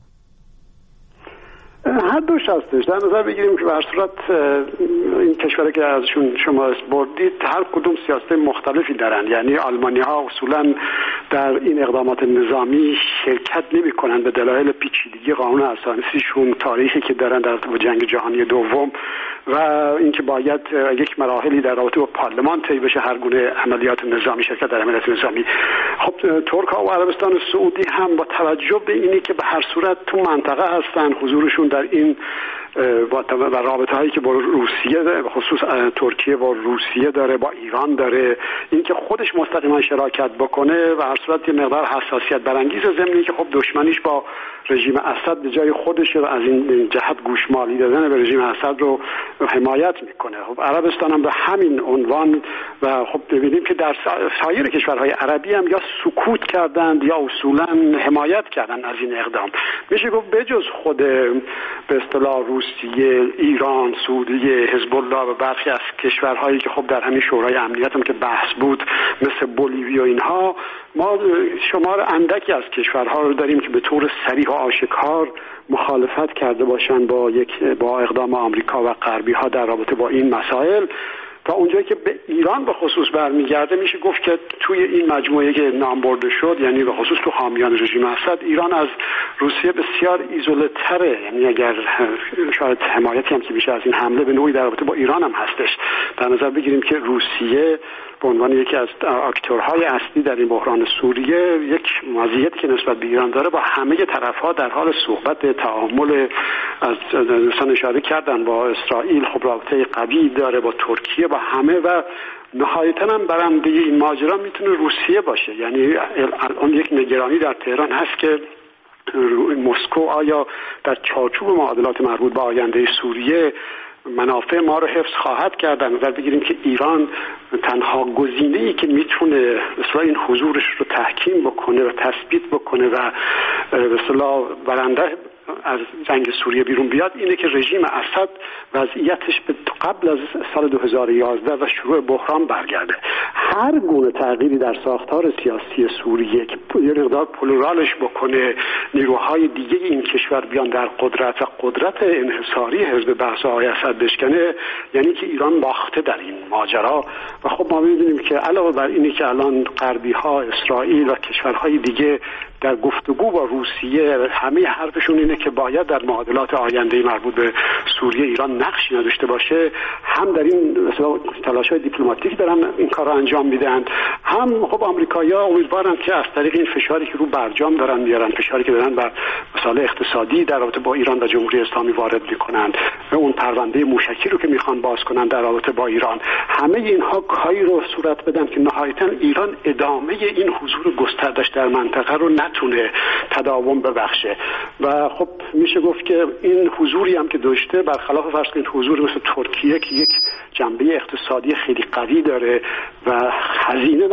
هر دوش هستش. در نظر بگیریم که به هر صورت این کشوری که ازشون شما بردید هر کدوم سیاست مختلفی دارن. یعنی آلمانی ها اصولا در این اقدامات نظامی شرکت نمی کنن به دلایل پیچیدگی قانون اساسیشون، تاریخی که دارن در جنگ جهانی دوم و اینکه باید یک مراحلی در رابطه با پارلمان طی بشه هر گونه عملیات نظامی، شرکت در عملیات نظامی. خب ترک ها و عربستان سعودی هم با توجه به اینی که به هر صورت تو منطقه هستن، حضورشون در این و رابطه هایی که با روسیه، خصوص ترکیه با روسیه داره، با ایران داره، اینکه خودش مستقیما شراکت بکنه و هر صورت یه مقدار حساسیت برانگیز ضمنی که خب دشمنیش با رژیم اسد به جای خودش از این جهت گوشمالی دادن به رژیم اسد رو حمایت میکنه. خب عربستان هم به همین عنوان و خب ببینیم که در سایر کشورهای عربی هم یا سکوت کردند یا اصولا حمایت کردن از این اقدام. میشه گفت بجز خود به اصطلاح روسیه، ایران، سعودیه، حزب الله و برخی از کشورهایی که خب در همین شورای امنیت هم که بحث بود مثل بولیوی و اینها، ما شمار اندکی از کشورها رو داریم که به طور صریح و آشکار مخالفت کرده باشند با اقدام آمریکا و غربی ها در رابطه با این مسائل. تا اونجایی که به ایران به خصوص برمیگرده، میشه گفت که توی این مجموعه که نام برده شد، یعنی به خصوص تو حامیان رژیم اسد، ایران از روسیه بسیار ایزوله تره. یعنی اگر شاید حمایتی هم که میشه از این حمله به نوعی در رابطه با ایران هم هستش. در نظر بگیریم که روسیه به عنوان یکی از اکتورهای اصلی در این بحران سوریه، یک مزیتی که نسبت به ایران داره، با همه طرف‌ها در حال صحبت، تعامل. از دوستان اشاره کردن با اسرائیل خب رابطه قوی داره، با ترکیه، با همه، و نهایتاً هم برنده این ماجرا میتونه روسیه باشه. یعنی الان یک نگرانی در تهران هست که مسکو آیا در چارچوب معادلات مربوط به آینده سوریه منافع ما رو حفظ خواهد کرد. در نظر بگیریم که ایران تنها گزینه‌ای که میتونه مثلا این حضورش رو تحکیم بکنه و تثبیت بکنه و مثلا برنده از جنگ سوریه بیرون بیاد، اینه که رژیم اسد وضعیتش به قبل از سال 2011 و شروع بحران برگرده. هر گونه تغییری در ساختار سیاسی سوریه که یه مقدار پلورالش بکنه، نیروهای دیگه این کشور بیان در قدرت و قدرت انحصاری حزب بعث آقای اسد بشکنه، یعنی که ایران باخته در این ماجرا. و خب ما می‌بینیم که علاوه بر اینی که الان غربی‌ها، اسرائیل و کشورهای دیگه در گفتگو با روسیه همه حرفشون اینه که باید در معادلات آینده مربوط به سوریه ایران نقشی نداشته باشه، هم در این مثلا تلاش‌های دیپلماتیک دارن این کار رو انجام میدن، هم خب آمریکایی‌ها امیدوارن که از طریق این فشاری که رو برجام دارن میارن، فشاری که دارن بر مسائل اقتصادی در رابطه با ایران و جمهوری اسلامی وارد میکنن و اون پرونده موشکی رو که میخوان باز کنن در رابطه با ایران، همه اینها کاری رو صورت بدن که نهایتاً ایران ادامه این حضور گستردش در منطقه رو نتونه تداوم ببخشه. و خب میشه گفت که این حضوری هم که داشته، برخلاف فرض کنید حضور مثل ترکیه که یک جنبه اقتصادی خیلی قوی داره و هزینه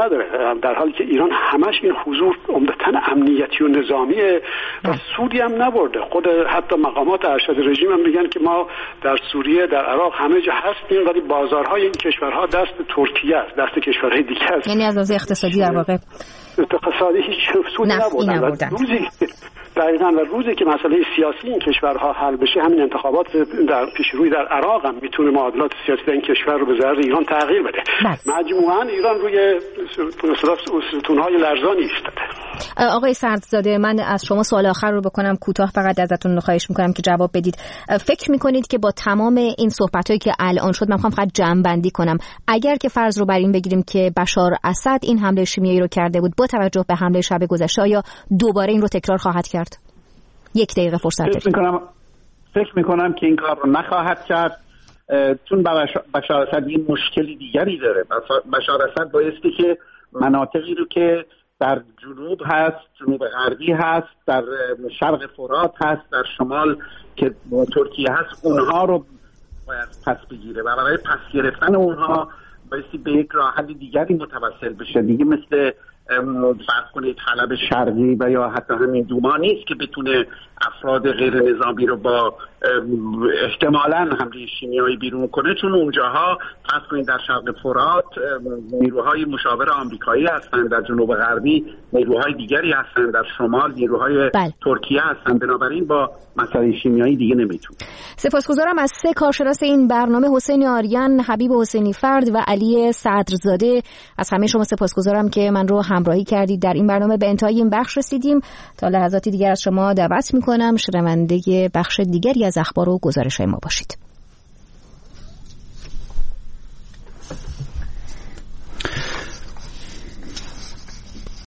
نداره، در حالی که ایران همش این حضور عمدتاً امنیتی و نظامیه و سودی هم نبرده. خود حتی مقامات ارشد رژیم هم میگن که ما در سوریه، در عراق همه جا هستیم، ولی بازارهای این کشورها دست ترکیه است، دست کشورهای دیگه است. یعنی از لحاظ اقتصادی در واقع اقتصادی هیچ سودی نبردن. دقیقاً و روزی که مسئله سیاسی این کشورها حل بشه، همین انتخابات در پیشروی در عراق هم میتونه معادلات سیاسی در این کشور رو به ضرر ایران تغییر بده. مجموعاً ایران روی ستونهای لرزانی ایستاده. آقای سردزاده، من از شما سوال آخر رو بکنم، کوتاه فقط ازتون خواهش میکنم که جواب بدید. فکر میکنید که با تمام این صحبتایی که الان شد، من میخوام فقط جمع‌بندی کنم، اگر که فرض رو بر این بگیریم که بشار اسد این حمله شیمیایی رو کرده بود، با توجه به حمله شب گذشته آیا دوباره این رو تکرار خواهد کرد؟ یک دقیقه فرصت دارید. فکر میکنم که این کار رو نخواهد کرد، چون بشار اسد این مشکلی دیگری داره. بشار اسد بایستی که مناطقی رو که در جنوب هست، جنوب غربی هست، در شرق فرات هست، در شمال که ترکیه هست، اونها رو باید پس بگیره و برای پس گرفتن اونها بایستی به یک راه حل دیگری متوسل بشه. دیگه مثل فرض کنید حلب شرقی و یا حتی همین دوما نیست که بتونه افراد غیر نظامی رو با احتمالاً حمله شیمیایی بیرون کنه، چون اونجاها فرض کنید در شرق فرات نیروهای مشاور آمریکایی هستند، در جنوب غربی نیروهای دیگری هستند، در شمال نیروهای ترکیه هستند. بنابراین با مسئله شیمیایی دیگه نمیتونه. سپاسگزارم از سه کارشناس این برنامه، حسین آریان، حبیب حسینی فرد و علی صدرزاده. از همه شما سپاسگزارم که من رو همراهی کردید در این برنامه. به انتهای این بخش رسیدیم. تا لحظاتی دیگر از شما دعوت میکنم شنونده بخش دیگری از اخبار و گزارش‌های ما باشید.